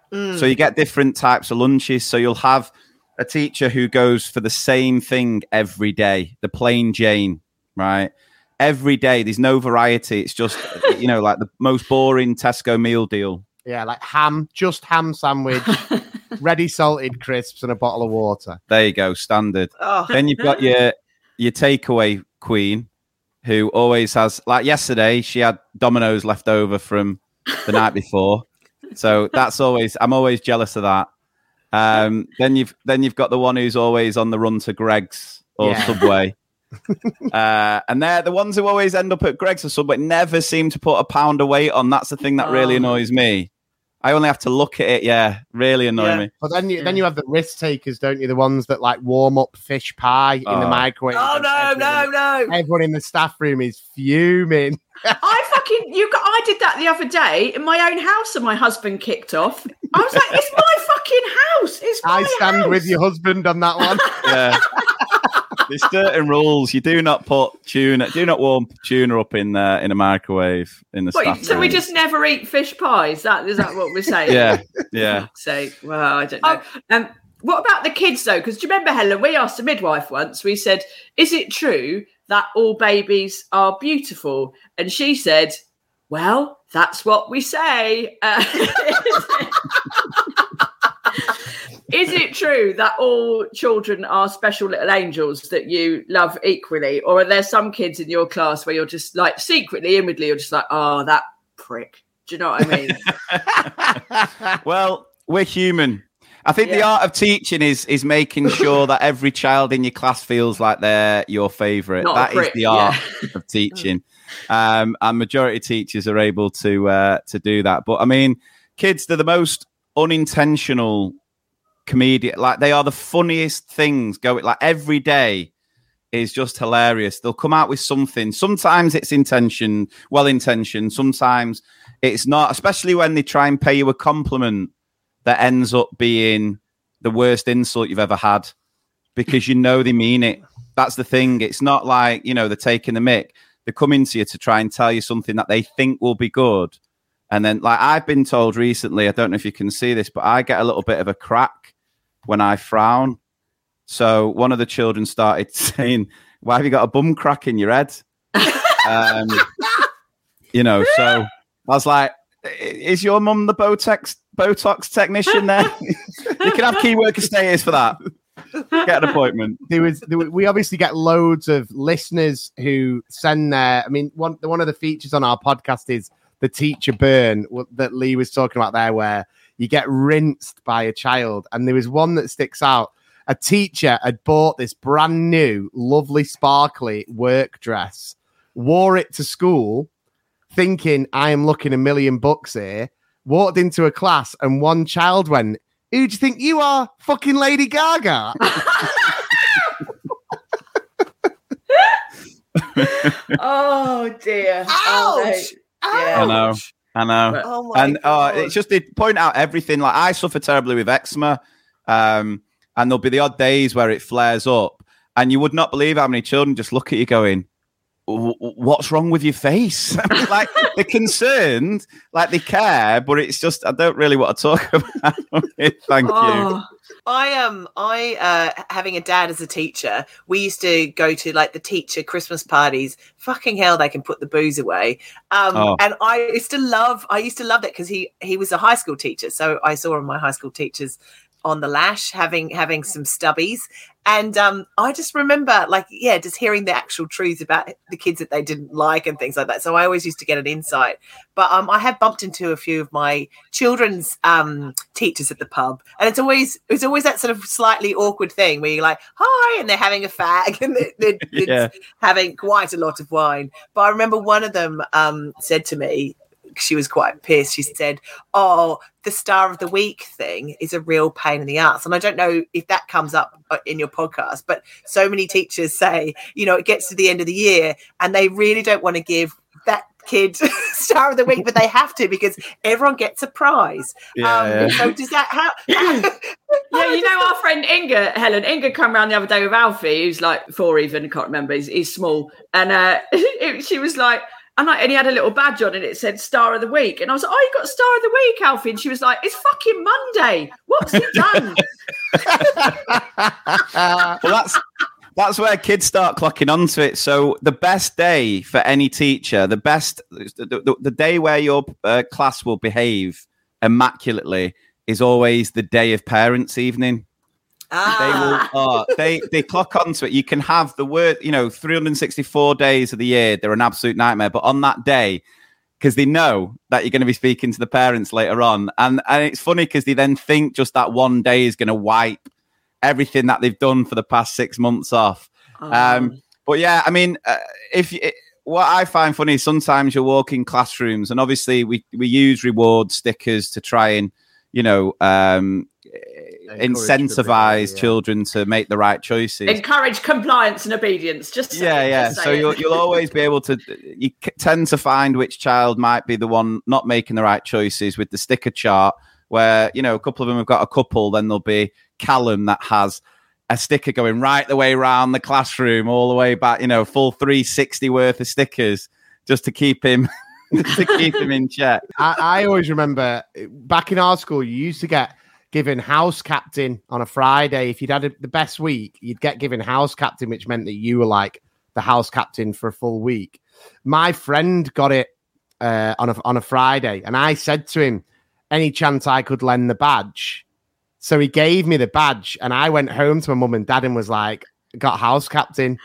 Speaker 6: Mm.
Speaker 7: So you get different types of lunches. So you'll have a teacher who goes for the same thing every day, the plain Jane, right? Every day, there's no variety. It's just, you know, like the most boring Tesco meal deal.
Speaker 8: Yeah, like ham, just ham sandwich, ready salted crisps and a bottle of water.
Speaker 7: There you go, standard.
Speaker 6: Oh.
Speaker 7: Then you've got your your takeaway queen, who always has, like yesterday, she had Domino's left over from the night before. So that's always, I'm always jealous of that. Um, then you've then you've got the one who's always on the run to Greg's or
Speaker 8: Yeah.
Speaker 7: Subway. uh, and they're the ones who always end up at Greg's or Subway, never seem to put a pound of weight on. That's the thing that really
Speaker 6: Oh.
Speaker 7: annoys me. I only have to look at it. Yeah, really annoy
Speaker 6: Yeah.
Speaker 7: me.
Speaker 8: But then you then you have the risk takers, don't you? The ones that like warm up fish pie in the
Speaker 7: Oh.
Speaker 8: microwave.
Speaker 6: Oh
Speaker 8: and
Speaker 6: no, no,
Speaker 8: everyone-
Speaker 6: no!
Speaker 8: Everyone in the staff room is fuming.
Speaker 5: I fucking you got I did that the other day in my own house and my husband kicked off. I was like, it's my fucking house. It's my
Speaker 8: I stand
Speaker 5: house.
Speaker 8: with your husband on that one.
Speaker 7: Yeah. There's certain rules. You do not put tuna, do not warm tuna up in uh, in a microwave in the
Speaker 5: What,
Speaker 7: staff
Speaker 5: so we
Speaker 7: room.
Speaker 5: just never eat fish pies? That is that what we're saying?
Speaker 7: Yeah, yeah.
Speaker 5: Say, well, I don't know. Um, what about the kids though? Because do you remember, Helen? We asked the midwife once. We said, "Is it true that all babies are beautiful?" And she said, "Well, that's what we say." Uh, is it true that all children are special little angels that you love equally, or are there some kids in your class where you're just like secretly, inwardly, you're just like, "Oh, that prick"? Do you know what I mean?
Speaker 7: Well, we're human. I think the
Speaker 5: Yeah.
Speaker 7: art of teaching is is making sure that every child in your class feels like they're your favourite.
Speaker 5: Not a
Speaker 7: That is
Speaker 5: prick,
Speaker 7: the art
Speaker 5: yeah.
Speaker 7: of teaching, um, and majority of teachers are able to uh, to do that. But I mean, kids, they're the most unintentional comedian. Like they are the funniest things going. Like every day is just hilarious. They'll come out with something. Sometimes it's intentioned, well intentioned. Sometimes it's not. Especially when they try and pay you a compliment that ends up being the worst insult you've ever had, because you know they mean it. That's the thing. It's not like, you know, they're taking the mick. They're coming to you to try and tell you something that they think will be good. And then, like I've been told recently, I don't know if you can see this, but I get a little bit of a crack when I frown. So one of the children started saying, "Why have you got a bum crack in your head?" um, you know, so I was like, "Is your mum the Botox Botox technician there?" You can have key worker status for that. Get an appointment.
Speaker 8: There was, there was, we obviously get loads of listeners who send their. I mean, one one of the features on our podcast is the teacher burn w- that Lee was talking about there, where you get rinsed by a child. And there was one that sticks out. A teacher had bought this brand new, lovely, sparkly work dress, wore it to school, thinking I am looking a million bucks here. Walked into a class, and one child went, "Who do you think you are? Fucking Lady Gaga."
Speaker 5: Oh dear! Oh,
Speaker 6: Ouch!
Speaker 5: they- yeah.
Speaker 7: I know. I know.
Speaker 5: But-
Speaker 6: Oh my
Speaker 7: and uh,
Speaker 6: God.
Speaker 7: it's just they point out everything. Like I suffer terribly with eczema, um, and there'll be the odd days where it flares up, and you would not believe how many children just look at you going, "W- w- "What's wrong with your face?" Like they're concerned, like they care, but it's just I don't really want to talk about it. Thank you.
Speaker 5: Oh,
Speaker 6: I um I uh having a dad as a teacher, we used to go to like the teacher Christmas parties. Fucking hell, they can put the booze away. Um
Speaker 7: Oh.
Speaker 6: and I used to love I used to love that because he he was a high school teacher. So I saw my high school teachers on the lash having having some stubbies. And um I just remember like, yeah, just hearing the actual truth about the kids that they didn't like and things like that. So I always used to get an insight. But um I have bumped into a few of my children's um teachers at the pub, and it's always it's always that sort of slightly awkward thing where you're like, "Hi," and they're having a fag and they're, they're,
Speaker 7: Yeah.
Speaker 6: having quite a lot of wine. But I remember one of them um said to me, she was quite pissed. She said, "Oh, the Star of the Week thing is a real pain in the ass." And I don't know if that comes up in your podcast, but so many teachers say, you know, it gets to the end of the year and they really don't want to give that kid Star of the Week, but they have to because everyone gets a prize.
Speaker 7: Yeah,
Speaker 6: um,
Speaker 7: yeah.
Speaker 6: So does that how?
Speaker 5: yeah, you know our friend Inga, Helen. Inga come round the other day with Alfie, who's like four even. I can't remember. He's, he's small, and uh, it, she was like, And, I, and he had a little badge on and it said Star of the Week. And I was like, oh, you got Star of the Week, Alfie. And she was like, it's fucking Monday. What's he done?
Speaker 7: Well, that's that's where kids start clocking onto it. So the best day for any teacher, the best, the, the, the day where your uh, class will behave immaculately is always the day of parents' evening.
Speaker 6: Ah.
Speaker 7: They will, oh, they they clock onto it. You can have the word, you know, three hundred sixty-four days of the year. They're an absolute nightmare. But on that day, because they know that you're going to be speaking to the parents later on. And, and it's funny because they then think just that one day is going to wipe everything that they've done for the past six months off.
Speaker 5: Oh.
Speaker 7: Um, but yeah, I mean, uh, if it, what I find funny is sometimes you'll walk in classrooms and obviously we, we use reward stickers to try and, you know, um, incentivize yeah. children to make the right choices,
Speaker 5: encourage compliance and obedience. Just say
Speaker 7: yeah,
Speaker 5: it,
Speaker 7: yeah.
Speaker 5: just
Speaker 7: So you'll you'll always be able to. You c- tend to find which child might be the one not making the right choices with the sticker chart. Where you know a couple of them have got a couple, then there'll be Callum that has a sticker going right the way around the classroom, all the way back. You know, full three sixty worth of stickers just to keep him to keep him in check.
Speaker 8: I, I always remember back in our school, you used to get given house captain on a Friday. If you'd had a, the best week, you'd get given house captain, which meant that you were like the house captain for a full week. My friend got it uh, on a on a Friday, and I said to him, any chance I could lend the badge? So he gave me the badge, and I went home to my mum and dad and was like, got house captain.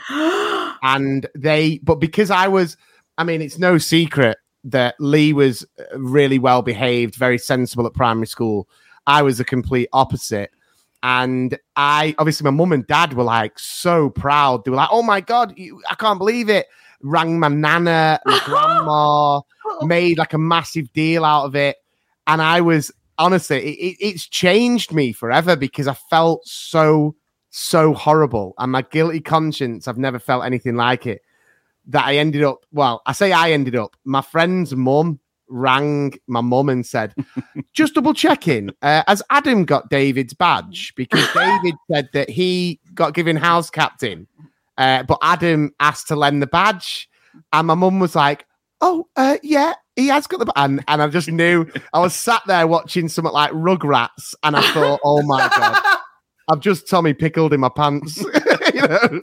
Speaker 8: And they, but because I was, I mean, it's no secret that Lee was really well behaved, very sensible at primary school. I was the complete opposite. And I, obviously, my mum and dad were like so proud. They were like, oh my God, you, I can't believe it. Rang my nana, my grandma, made like a massive deal out of it. And I was, honestly, it, it's changed me forever because I felt so, so horrible. And my guilty conscience, I've never felt anything like it. That I ended up, well, I say I ended up, my friend's mum rang my mum and said, just double checking, uh, has Adam got David's badge? Because David said that he got given house captain, uh, but Adam asked to lend the badge. And my mum was like, oh, uh, yeah, he has got the badge. And, and I just knew, I was sat there watching something like Rugrats, and I thought, oh my God, I've just Tommy pickled in my pants. You know?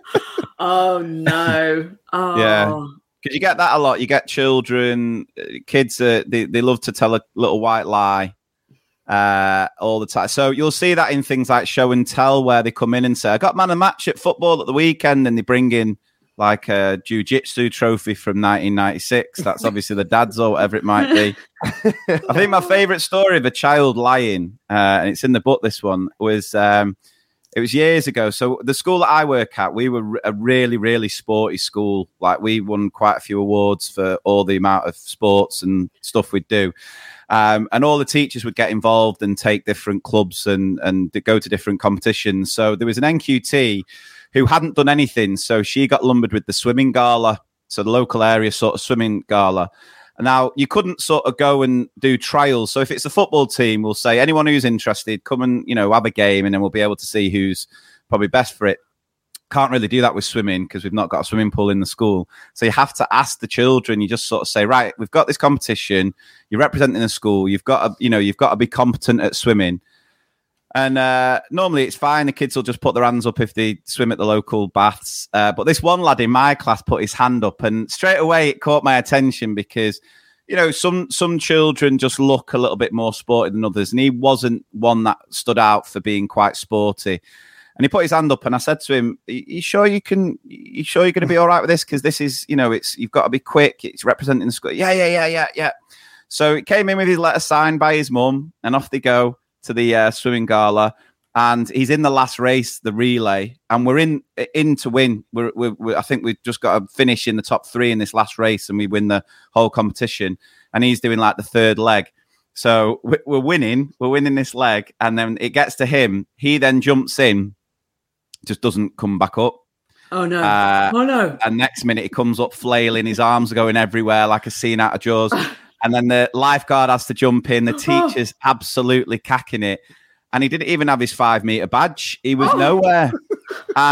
Speaker 5: Oh, no. Oh.
Speaker 7: Yeah. Because you get that a lot. You get children, kids, uh, they, they love to tell a little white lie uh, all the time. So you'll see that in things like show and tell where they come in and say, I got man a match at football at the weekend, and they bring in like a jiu-jitsu trophy from nineteen ninety-six. That's obviously the dad's or whatever it might be. I think my favourite story of a child lying, uh, and it's in the book, this one, was... Um, It was years ago. So the school that I work at, we were a really, really sporty school. Like we won quite a few awards for all the amount of sports and stuff we'd do. Um, and all the teachers would get involved and take different clubs and, and go to different competitions. So there was an N Q T who hadn't done anything. So she got lumbered with the swimming gala. So the local area sort of swimming gala. Now, you couldn't sort of go and do trials. So if it's a football team, we'll say, anyone who's interested, come and, you know, have a game, and then we'll be able to see who's probably best for it. Can't really do that with swimming because we've not got a swimming pool in the school. So you have to ask the children. You just sort of say, right, we've got this competition. You're representing the school. You've got to, you know, you've got to be competent at swimming. And uh, normally it's fine. The kids will just put their hands up if they swim at the local baths. Uh, but this one lad in my class put his hand up, and straight away it caught my attention because, you know, some some children just look a little bit more sporty than others. And he wasn't one that stood out for being quite sporty. And he put his hand up, and I said to him, "Are you sure you can? You sure you're going to be all right with this? Because this is, you know, it's you've got to be quick. It's representing the school." Yeah, yeah, yeah, yeah, yeah. So he came in with his letter signed by his mum, and off they go to the uh, swimming gala. And he's in the last race, the relay, and we're in in to win. We're, we're, we're I think we've just got to finish in the top three in this last race, and we win the whole competition. And he's doing like the third leg. So we're winning. We're winning this leg, and then it gets to him. He then jumps in. Just doesn't come back up.
Speaker 5: Oh no!
Speaker 7: Uh,
Speaker 5: oh no!
Speaker 7: And next minute he comes up flailing, his arms are going everywhere like a scene out of Jaws. And then the lifeguard has to jump in. The teacher's absolutely cacking it, and he didn't even have his five meter badge. He was
Speaker 5: oh.
Speaker 7: nowhere. And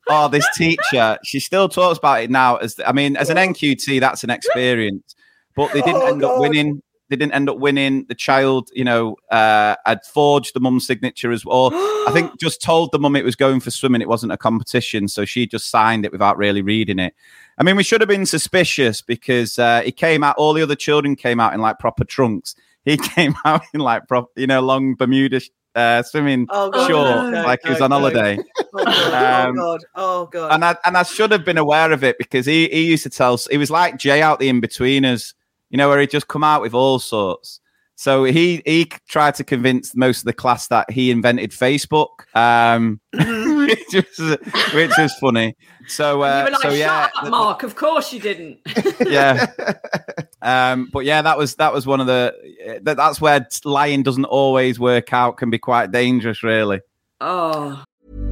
Speaker 7: oh, this teacher, she still talks about it now. As I mean, as an N Q T, that's an experience. But they didn't
Speaker 6: Oh,
Speaker 7: end
Speaker 6: God.
Speaker 7: up winning. They didn't end up winning. The child, you know, uh, had forged the mum's signature as well. I think just told the mum it was going for swimming. It wasn't a competition. So she just signed it without really reading it. I mean, we should have been suspicious because uh, he came out, all the other children came out in like proper trunks. He came out in like, prop, you know, long Bermuda uh, swimming
Speaker 6: Oh, God,
Speaker 7: shorts,
Speaker 6: no,
Speaker 7: like he was
Speaker 6: no,
Speaker 7: on
Speaker 6: no.
Speaker 7: holiday.
Speaker 6: Oh, God.
Speaker 7: Um,
Speaker 6: oh, God. Oh, God.
Speaker 7: And I, and I should have been aware of it because he, he used to tell, he was like Jay out the In-Betweeners, you know, where he'd just come out with all sorts. So he he tried to convince most of the class that he invented Facebook, um, which, was, which was funny. So, uh,
Speaker 5: you were like,
Speaker 7: so
Speaker 5: shut
Speaker 7: yeah,
Speaker 5: up, Mark. Of course you didn't.
Speaker 7: yeah. Um, but yeah, that was that was one of the. That, that's where lying doesn't always work out. Can be quite dangerous, really.
Speaker 5: Oh.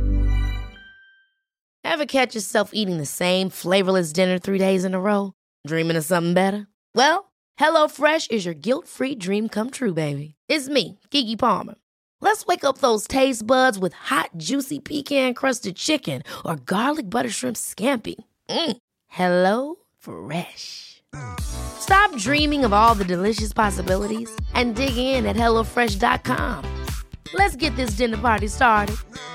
Speaker 1: Ever catch yourself eating the same flavorless dinner three days in a row? Dreaming of something better? Well, HelloFresh is your guilt-free dream come true, baby. It's me, Keke Palmer. Let's wake up those taste buds with hot, juicy pecan-crusted chicken or garlic butter shrimp scampi. Mm. Hello Fresh. Stop dreaming of all the delicious possibilities and dig in at hello fresh dot com. Let's get this dinner party started.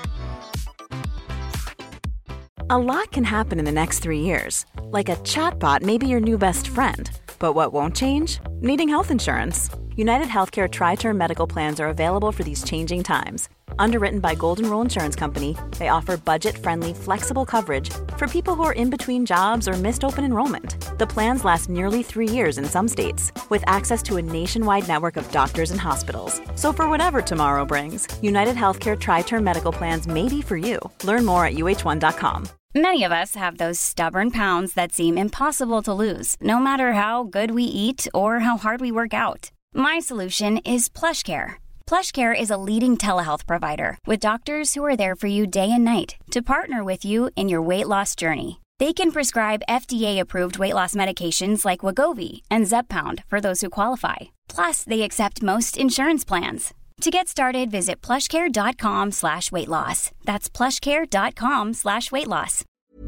Speaker 9: A lot can happen in the next three years. Like a chatbot may be your new best friend. But what won't change? Needing health insurance. United Healthcare Tri-Term Medical Plans are available for these changing times. Underwritten by Golden Rule Insurance Company, they offer budget-friendly, flexible coverage for people who are in between jobs or missed open enrollment. The plans last nearly three years in some states, with access to a nationwide network of doctors and hospitals. So for whatever tomorrow brings, United Healthcare Tri-Term Medical Plans may be for you. Learn more at U H one dot com.
Speaker 10: Many of us have those stubborn pounds that seem impossible to lose, no matter how good we eat or how hard we work out. My solution is PlushCare. PlushCare is a leading telehealth provider with doctors who are there for you day and night to partner with you in your weight loss journey. They can prescribe F D A-approved weight loss medications like Wegovy and Zepbound for those who qualify. Plus, they accept most insurance plans. To get started, visit plushcare.com slash weight loss. That's plushcare.com slash weight loss.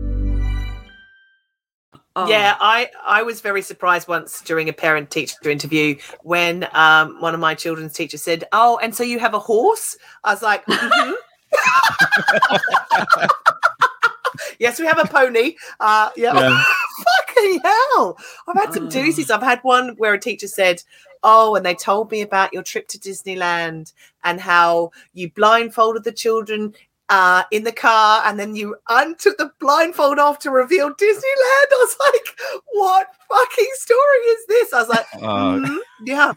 Speaker 5: Oh.
Speaker 6: Yeah, I, I was very surprised once during a parent-teacher interview when um, one of my children's teachers said, oh, and so you have a horse? I was like, mm-hmm. Yes, we have a pony. Uh, yeah. yeah. Fucking hell. I've had some doozies. I've had one where a teacher said, oh, and they told me about your trip to Disneyland and how you blindfolded the children uh, in the car and then you untook the blindfold off to reveal Disneyland. I was like, what fucking story is this? I was like,
Speaker 7: Oh.
Speaker 6: mm, yeah.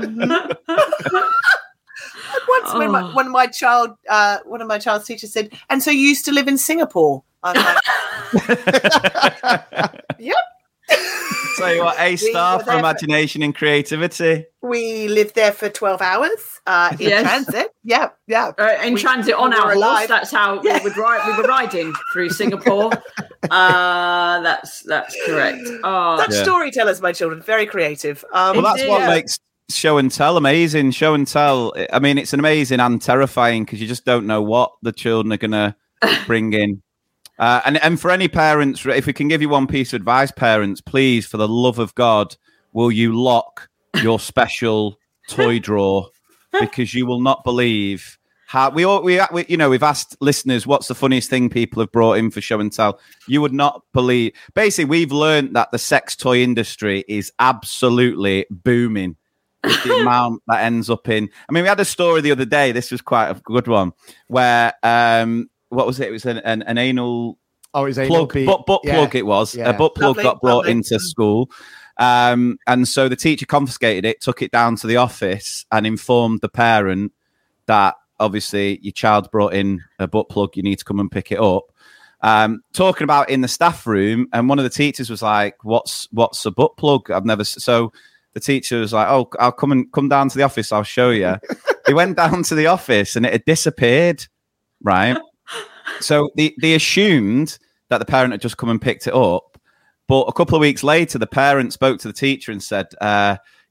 Speaker 6: Mhm. And once when my,
Speaker 5: Oh.
Speaker 6: when my child, uh, one of my child's teachers said, and so you used to live in Singapore. I was like, yep.
Speaker 7: Tell you what, A
Speaker 6: We
Speaker 7: star
Speaker 6: were
Speaker 7: for
Speaker 6: there
Speaker 7: imagination and creativity.
Speaker 6: We lived there for twelve hours uh, in
Speaker 5: Yes.
Speaker 6: transit. Yeah, yeah.
Speaker 5: Uh, in
Speaker 6: We-
Speaker 5: transit on
Speaker 6: we
Speaker 5: our
Speaker 6: were
Speaker 5: horse.
Speaker 6: alive.
Speaker 5: That's how
Speaker 6: Yeah.
Speaker 5: we would ride. We were riding through Singapore. uh, that's that's correct. Oh,
Speaker 6: Such
Speaker 7: Yeah.
Speaker 6: storytellers, my children. Very creative. Um,
Speaker 7: Well, that's what
Speaker 5: Yeah.
Speaker 7: makes show and tell amazing. Show and tell. I mean, it's an amazing and terrifying because you just don't know what the children are going to bring in. Uh, and and for any parents, if we can give you one piece of advice, parents, please, for the love of God, will you lock your special toy drawer because you will not believe how we all we, we you know we've asked listeners what's the funniest thing people have brought in for show and tell. You would not believe. Basically, we've learned that the sex toy industry is absolutely booming. With the amount that ends up in. I mean, we had a story the other day. This was quite a good one where. um What was it? It was an, an, an anal
Speaker 8: Oh, it's
Speaker 7: plug, butt, butt
Speaker 8: yeah.
Speaker 7: plug. It was
Speaker 8: Yeah.
Speaker 7: a butt plug
Speaker 6: Lovely,
Speaker 7: got brought
Speaker 6: lovely.
Speaker 7: into school, um, and so the teacher confiscated it, took it down to the office, and informed the parent that obviously your child brought in a butt plug. You need to come and pick it up. Um, talking about in the staff room, and one of the teachers was like, "What's what's a butt plug? I've never." S-. So the teacher was like, "Oh, I'll come and come down to the office. I'll show you." He went down to the office, and it had disappeared. Right. So they, they assumed that the parent had just come and picked it up. But a couple of weeks later, the parent spoke to the teacher and said, uh,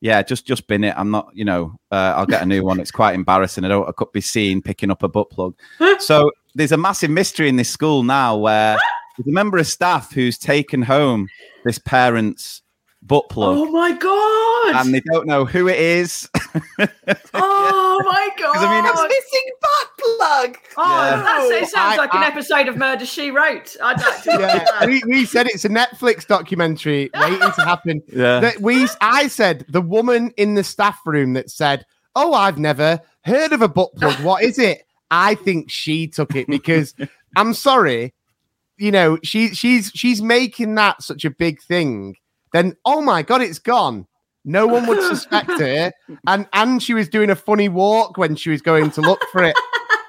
Speaker 7: yeah, just just bin it. I'm not, you know, uh, I'll get a new one. It's quite embarrassing. I don't I could be seen picking up a butt plug. So there's a massive mystery in this school now where there's a member of staff who's taken home this parent's butt plug.
Speaker 5: Oh my god!
Speaker 7: And they don't know who it is.
Speaker 5: Oh my god!
Speaker 7: I mean,
Speaker 6: It's missing butt plug.
Speaker 5: Oh,
Speaker 7: Yeah.
Speaker 5: that's, it sounds
Speaker 8: I-
Speaker 5: like an
Speaker 8: I-
Speaker 5: episode of Murder, She Wrote. I'd like to
Speaker 8: Yeah, we, we said it's a Netflix documentary waiting to happen.
Speaker 7: Yeah.
Speaker 8: That we, I said the woman in the staff room that said, "Oh, I've never heard of a butt plug. What is it?" I think she took it because I'm sorry, you know, she she's she's making that such a big thing. Then, oh my god, it's gone. No one would suspect her, and and she was doing a funny walk when she was going to look for it.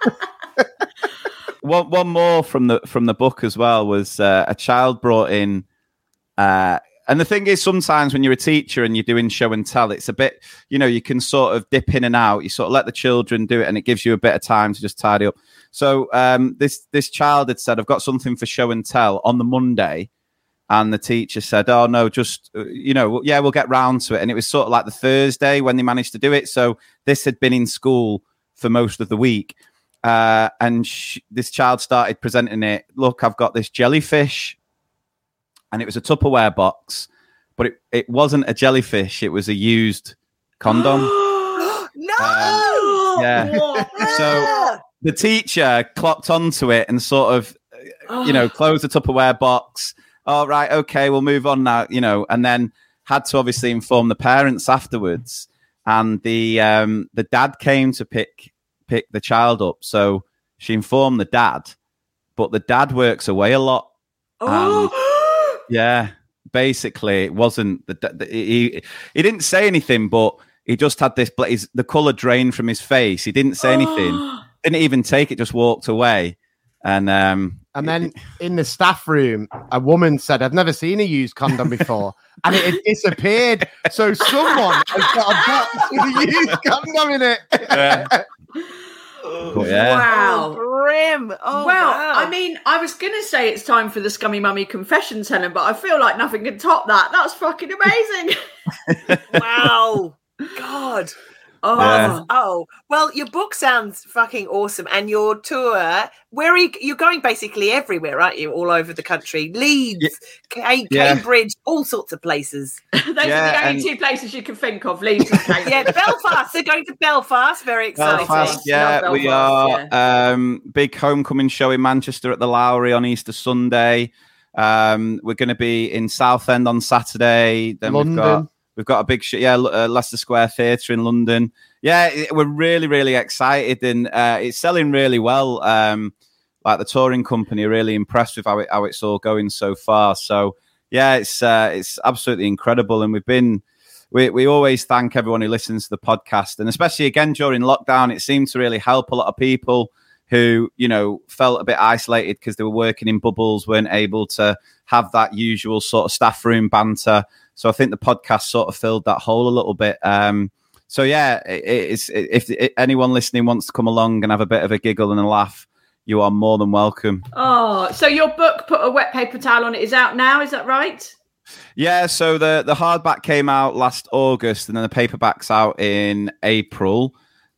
Speaker 7: One one more from the from the book as well was uh, a child brought in, uh, and the thing is, sometimes when you're a teacher and you're doing show and tell, it's a bit, you know, you can sort of dip in and out. You sort of let the children do it, and it gives you a bit of time to just tidy up. So um, this this child had said, "I've got something for show and tell on the Monday," and the teacher said, "Oh no, just uh, you know, yeah, we'll get round to it." And it was sort of like the Thursday when they managed to do it. So this had been in school for most of the week. Uh, and sh- this child started presenting it. Look, I've got this jellyfish, and it was a Tupperware box, but it, it wasn't a jellyfish. It was a used condom.
Speaker 6: No.
Speaker 7: Um, yeah. So the teacher clocked onto it and sort of, you know, closed the Tupperware box. All right, okay, we'll move on now. You know, and then had to obviously inform the parents afterwards. And the um, the dad came to pick. pick the child up, so she informed the dad, but the dad works away a lot. And, yeah, basically it wasn't the, the he he didn't say anything, but he just had this his, the color drained from his face. He didn't say anything, didn't even take it, just walked away. And um
Speaker 8: And then in the staff room, a woman said, "I've never seen a used condom before," and it had disappeared. So someone has got a box with a used condom in it.
Speaker 7: Yeah. Oh, yeah.
Speaker 5: Wow.
Speaker 6: Grim. Oh,
Speaker 5: well,
Speaker 6: wow.
Speaker 5: I mean, I was going to say it's time for the Scummy Mummy confessions, Helen, but I feel like nothing can top that. That's fucking amazing.
Speaker 6: Wow. God. Oh,
Speaker 7: Yeah.
Speaker 6: oh, well, your book sounds fucking awesome. And your tour, where are you? You're going basically everywhere, aren't you? All over the country. Leeds, Ca-
Speaker 7: Yeah.
Speaker 6: Cambridge, all sorts of places.
Speaker 5: Those
Speaker 7: Yeah,
Speaker 5: are the only
Speaker 7: and-
Speaker 5: two places you can think of, Leeds and Cambridge.
Speaker 6: Yeah, Belfast. They're going to Belfast. Very exciting.
Speaker 7: Belfast, yeah,
Speaker 5: Love
Speaker 7: we
Speaker 5: Belfast,
Speaker 7: are. Um, big homecoming show in Manchester at the Lowry on Easter Sunday. Um, we're going to be in Southend on Saturday. Then
Speaker 8: London.
Speaker 7: we've got we've got a big show, yeah, uh, Leicester Square Theatre in London. Yeah, it, we're really really excited, and uh, it's selling really well. Um, like the touring company are really impressed with how it how it's all going so far. So yeah, it's uh, it's absolutely incredible, and we've been. We we always thank everyone who listens to the podcast, and especially again during lockdown, it seemed to really help a lot of people who, you know, felt a bit isolated because they were working in bubbles, weren't able to have that usual sort of staff room banter. So I think the podcast sort of filled that hole a little bit. Um, so yeah, it, it's if, if anyone listening wants to come along and have a bit of a giggle and a laugh, you are more than welcome.
Speaker 5: Oh, so your book, Put a Wet Paper Towel on It, is out now, is that right?
Speaker 7: Yeah, so the, the hardback came out last August, and then the paperback's out in April.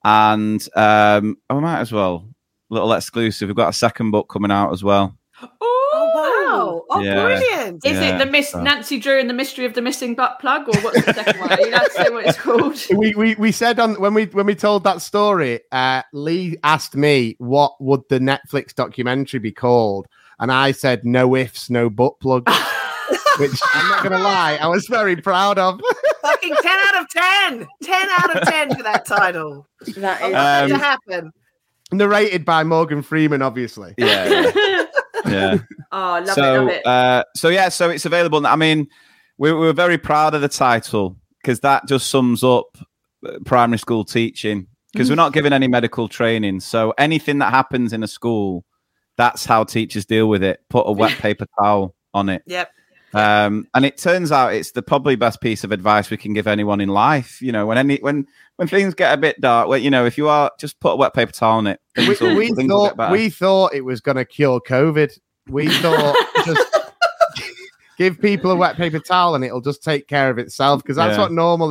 Speaker 7: And um, oh, I might as well, little exclusive. We've got a second book coming out as well.
Speaker 6: Oh, wow. Oh,
Speaker 7: Yeah.
Speaker 6: brilliant.
Speaker 5: Is
Speaker 7: Yeah,
Speaker 5: it the Miss
Speaker 7: so-
Speaker 5: Nancy Drew and the Mystery of the Missing Butt Plug, or what's the second one? Are you allowed to say what it's called?
Speaker 8: We, we we said on when we when we told that story, uh, Lee asked me what would the Netflix documentary be called, and I said no ifs, no butt plugs, which I'm not gonna lie, I was very proud of.
Speaker 6: Fucking ten out of ten. ten out of ten for that title.
Speaker 5: That
Speaker 6: I
Speaker 5: is.
Speaker 6: want that
Speaker 7: Um,
Speaker 6: to happen.
Speaker 8: Narrated by Morgan Freeman, obviously.
Speaker 7: Yeah, yeah.
Speaker 5: Oh, love
Speaker 7: so,
Speaker 5: it, love it.
Speaker 7: Uh, so yeah, so it's available. I mean, we, we were very proud of the title because that just sums up uh, primary school teaching. Because we're not given any medical training, so anything that happens in a school, that's how teachers deal with it. Put a wet paper towel on it.
Speaker 6: Yep.
Speaker 7: Um, and it turns out it's the probably best piece of advice we can give anyone in life. You know, when any when when things get a bit dark, well, you know, if you are just put a wet paper towel on it.
Speaker 8: We,
Speaker 7: things will-
Speaker 8: we
Speaker 7: things will get
Speaker 8: thought
Speaker 7: better.
Speaker 8: we thought it was going to cure COVID. We thought just give people a wet paper towel and it'll just take care of itself because that's
Speaker 7: Yeah.
Speaker 8: what normally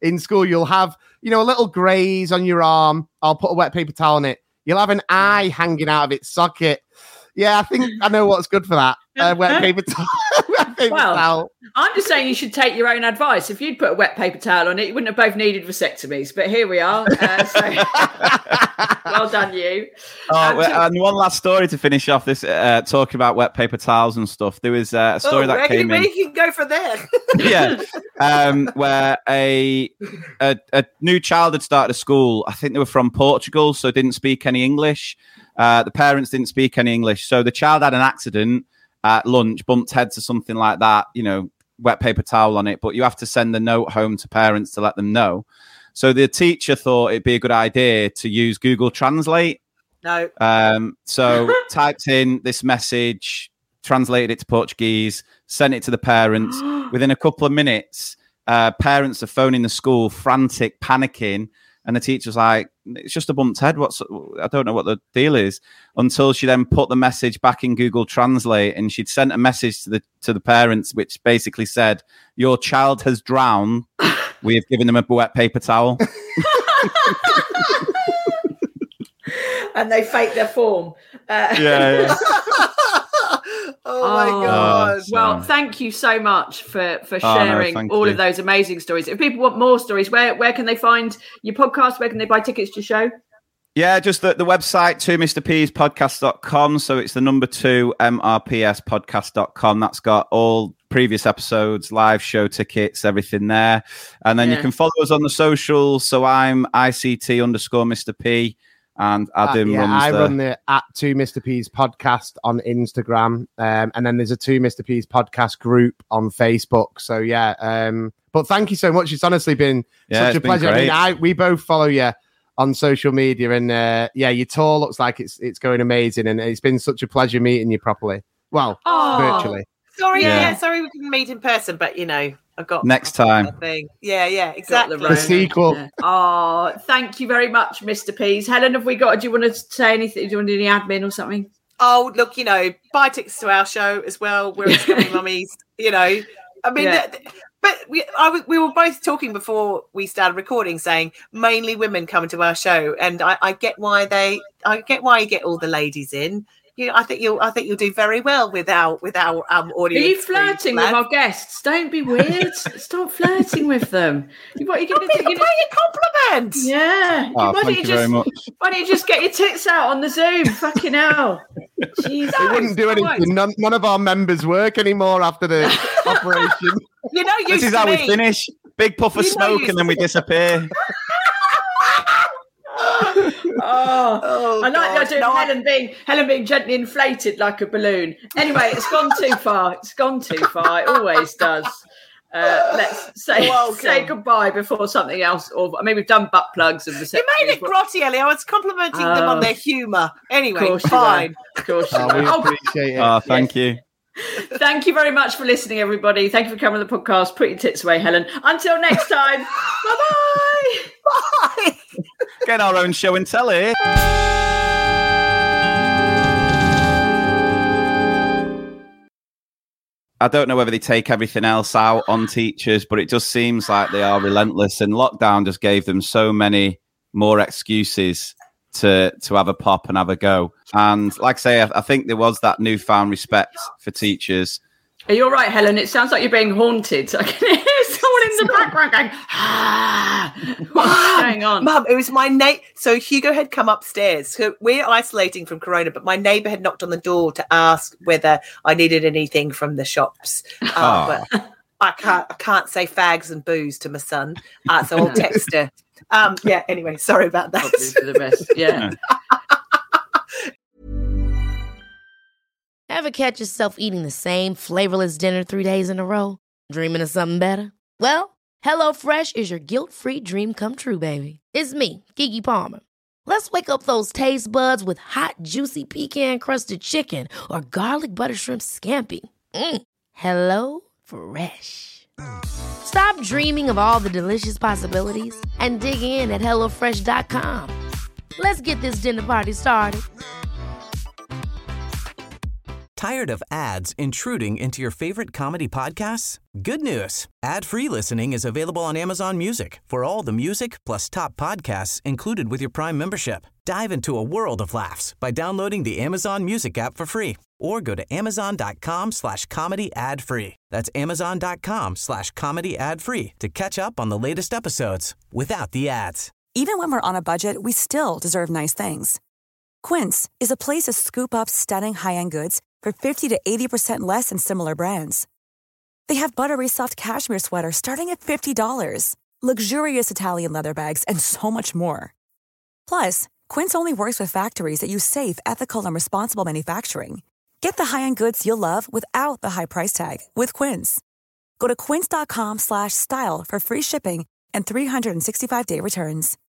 Speaker 8: in school, you'll have, you know, a little graze on your arm. I'll put a wet paper towel on it. You'll have an eye hanging out of its socket. Yeah, I think I know what's good for that. Uh, wet paper towel. wet paper
Speaker 5: well,
Speaker 8: towel.
Speaker 5: I'm just saying you should take your own advice. If you'd put a wet paper towel on it, you wouldn't have both needed vasectomies. But here we are. Uh, so well done, you.
Speaker 7: Oh,
Speaker 5: Um,
Speaker 7: well, and one last story to finish off this, uh, talking about wet paper towels and stuff. There was uh, a story
Speaker 6: oh,
Speaker 7: that
Speaker 6: where
Speaker 7: came
Speaker 6: can
Speaker 7: in.
Speaker 6: you, can go from there.
Speaker 7: yeah, um, where a, a a new child had started a school. I think they were from Portugal, so didn't speak any English. Uh, the parents didn't speak any English, so the child had an accident at lunch, bumped heads or something like that. You know, wet paper towel on it, but you have to send a note home to parents to let them know. So the teacher thought it'd be a good idea to use Google Translate.
Speaker 6: No.
Speaker 7: Um, so typed in this message, translated it to Portuguese, sent it to the parents. Within a couple of minutes, uh, parents are phoning the school, frantic, panicking. And the teacher's like, it's just a bumped head. What's I don't know what the deal is. Until she then put the message back in Google Translate, and she'd sent a message to the to the parents, which basically said, "Your child has drowned. We have given them a wet paper towel."
Speaker 5: and they fake their form. Uh,
Speaker 7: yeah. yeah.
Speaker 6: Oh my god!
Speaker 7: Oh,
Speaker 5: well,
Speaker 7: no.
Speaker 5: thank you so much for for
Speaker 7: Oh, no,
Speaker 5: sharing
Speaker 7: thank
Speaker 5: all
Speaker 7: you.
Speaker 5: of those amazing stories. If people want more stories, where where can they find your podcast? Where can they buy tickets to your show?
Speaker 7: Yeah, just the, the website, two Mister P's podcast dot com. So it's the number two M R P S podcast dot com. That's got all previous episodes, live show tickets, everything there. And then
Speaker 5: Yeah.
Speaker 7: you can follow us on the socials. So I'm I C T underscore Mister P, and Adam
Speaker 8: Uh, yeah,
Speaker 7: runs
Speaker 8: I
Speaker 7: the...
Speaker 8: run the at two Mister P's podcast on Instagram, um, and then there's a two Mister P's podcast group on Facebook. So yeah, um, but thank you so much. It's honestly been
Speaker 7: Yeah,
Speaker 8: such
Speaker 7: it's
Speaker 8: a
Speaker 7: been
Speaker 8: pleasure. I mean,
Speaker 7: great.
Speaker 8: I we both follow you on social media, and uh, yeah, your tour looks like it's it's going amazing, and it's been such a pleasure meeting you properly. Well,
Speaker 5: Oh.
Speaker 8: virtually.
Speaker 6: Sorry,
Speaker 7: Yeah.
Speaker 6: yeah. sorry we couldn't meet in person, but you know, I've got
Speaker 7: Next time.
Speaker 6: a thing. Yeah, yeah,
Speaker 5: Got
Speaker 6: exactly.
Speaker 5: Rona.
Speaker 8: sequel.
Speaker 5: Yeah. Oh, thank you very much, Mister Pease. Helen, have we got? Do you want to say anything? Do you want to do any admin or something?
Speaker 6: Oh, look, you know, buy tickets to our show as well. We're Scummy Mummies, you know. I mean,
Speaker 5: Yeah.
Speaker 6: th- th- but we, I was, we were both talking before we started recording, saying mainly women come to our show, and I, I get why they, I get why you get all the ladies in. You know, I think you'll, I think you'll do very well with our, with our um,
Speaker 5: Are
Speaker 6: audience.
Speaker 5: you flirting with
Speaker 6: lads.
Speaker 5: our guests? Don't be weird. Stop flirting with them. You, what, you're
Speaker 6: I'm
Speaker 5: gonna,
Speaker 6: being
Speaker 5: you know,
Speaker 6: a compliment.
Speaker 5: yeah.
Speaker 7: Oh,
Speaker 5: why don't
Speaker 7: thank
Speaker 5: you
Speaker 7: you
Speaker 5: just
Speaker 7: very much.
Speaker 5: why don't you just get your tits out on the Zoom? Fucking hell. Jesus.
Speaker 8: They wouldn't do anything. None, none of our members work anymore after the operation.
Speaker 6: You know,
Speaker 7: This
Speaker 6: used
Speaker 7: is
Speaker 6: to
Speaker 7: how we
Speaker 6: me-
Speaker 7: finish. Big puff of
Speaker 6: You know
Speaker 7: smoke
Speaker 6: you
Speaker 7: and then we disappear.
Speaker 5: Oh,
Speaker 6: Oh,
Speaker 5: I like the
Speaker 6: God.
Speaker 5: idea of
Speaker 6: No, I-
Speaker 5: Helen being Helen being gently inflated like a balloon. Anyway, it's gone too far. It's gone too far. It always does. Uh, let's say
Speaker 6: Welcome.
Speaker 5: say goodbye before something else. Or I mean, we've done butt plugs and
Speaker 6: You made it grotty, Ellie. I was complimenting them on
Speaker 5: Oh.
Speaker 6: their humour. Anyway,
Speaker 5: Course you
Speaker 6: fine.
Speaker 5: were. Of course you
Speaker 8: Oh,
Speaker 5: were.
Speaker 8: we
Speaker 5: Oh,
Speaker 8: appreciate it.
Speaker 7: Oh, thank you.
Speaker 5: thank you very much for listening, everybody. Thank you for coming on the podcast. Put your tits away, Helen. Until next time. Bye-bye.
Speaker 6: Bye.
Speaker 7: Get our own show and telly. I don't know whether they take everything else out on teachers, but it just seems like they are relentless. And lockdown just gave them so many more excuses to to have a pop and have a go. And like I say, I, I think there was that newfound respect for teachers.
Speaker 5: Are you all right, Helen? It sounds like you're being haunted. I can hear someone in the background going, ah. What's going on?
Speaker 6: Mum, it was my neighbour. So Hugo had come upstairs. So we're isolating from Corona, but my neighbour had knocked on the door to ask whether I needed anything from the shops. Uh,
Speaker 7: Oh.
Speaker 6: But I can't, I can't say fags and booze to my son, uh, so I'll text her. Um, yeah. Anyway, sorry about that.
Speaker 5: Probably for the best. Yeah.
Speaker 1: Ever catch yourself eating the same flavorless dinner three days in a row? Dreaming of something better? Well, HelloFresh is your guilt-free dream come true, baby. It's me, Keke Palmer. Let's wake up those taste buds with hot, juicy pecan-crusted chicken or garlic butter shrimp scampi. Mm. Hello Fresh. Stop dreaming of all the delicious possibilities and dig in at hello fresh dot com. Let's get this dinner party started.
Speaker 11: Tired of ads intruding into your favorite comedy podcasts? Good news. Ad-free listening is available on Amazon Music for all the music plus top podcasts included with your Prime membership. Dive into a world of laughs by downloading the Amazon Music app for free or go to amazon.com slash comedy ad free. That's amazon.com slash comedy ad free to catch up on the latest episodes without the ads.
Speaker 9: Even when we're on a budget, we still deserve nice things. Quince is a place to scoop up stunning high-end goods for fifty to eighty percent less than similar brands. They have buttery soft cashmere sweaters starting at fifty dollars, luxurious Italian leather bags, and so much more. Plus, Quince only works with factories that use safe, ethical, and responsible manufacturing. Get the high-end goods you'll love without the high price tag with Quince. Go to quince.com slash style for free shipping and three sixty-five day returns.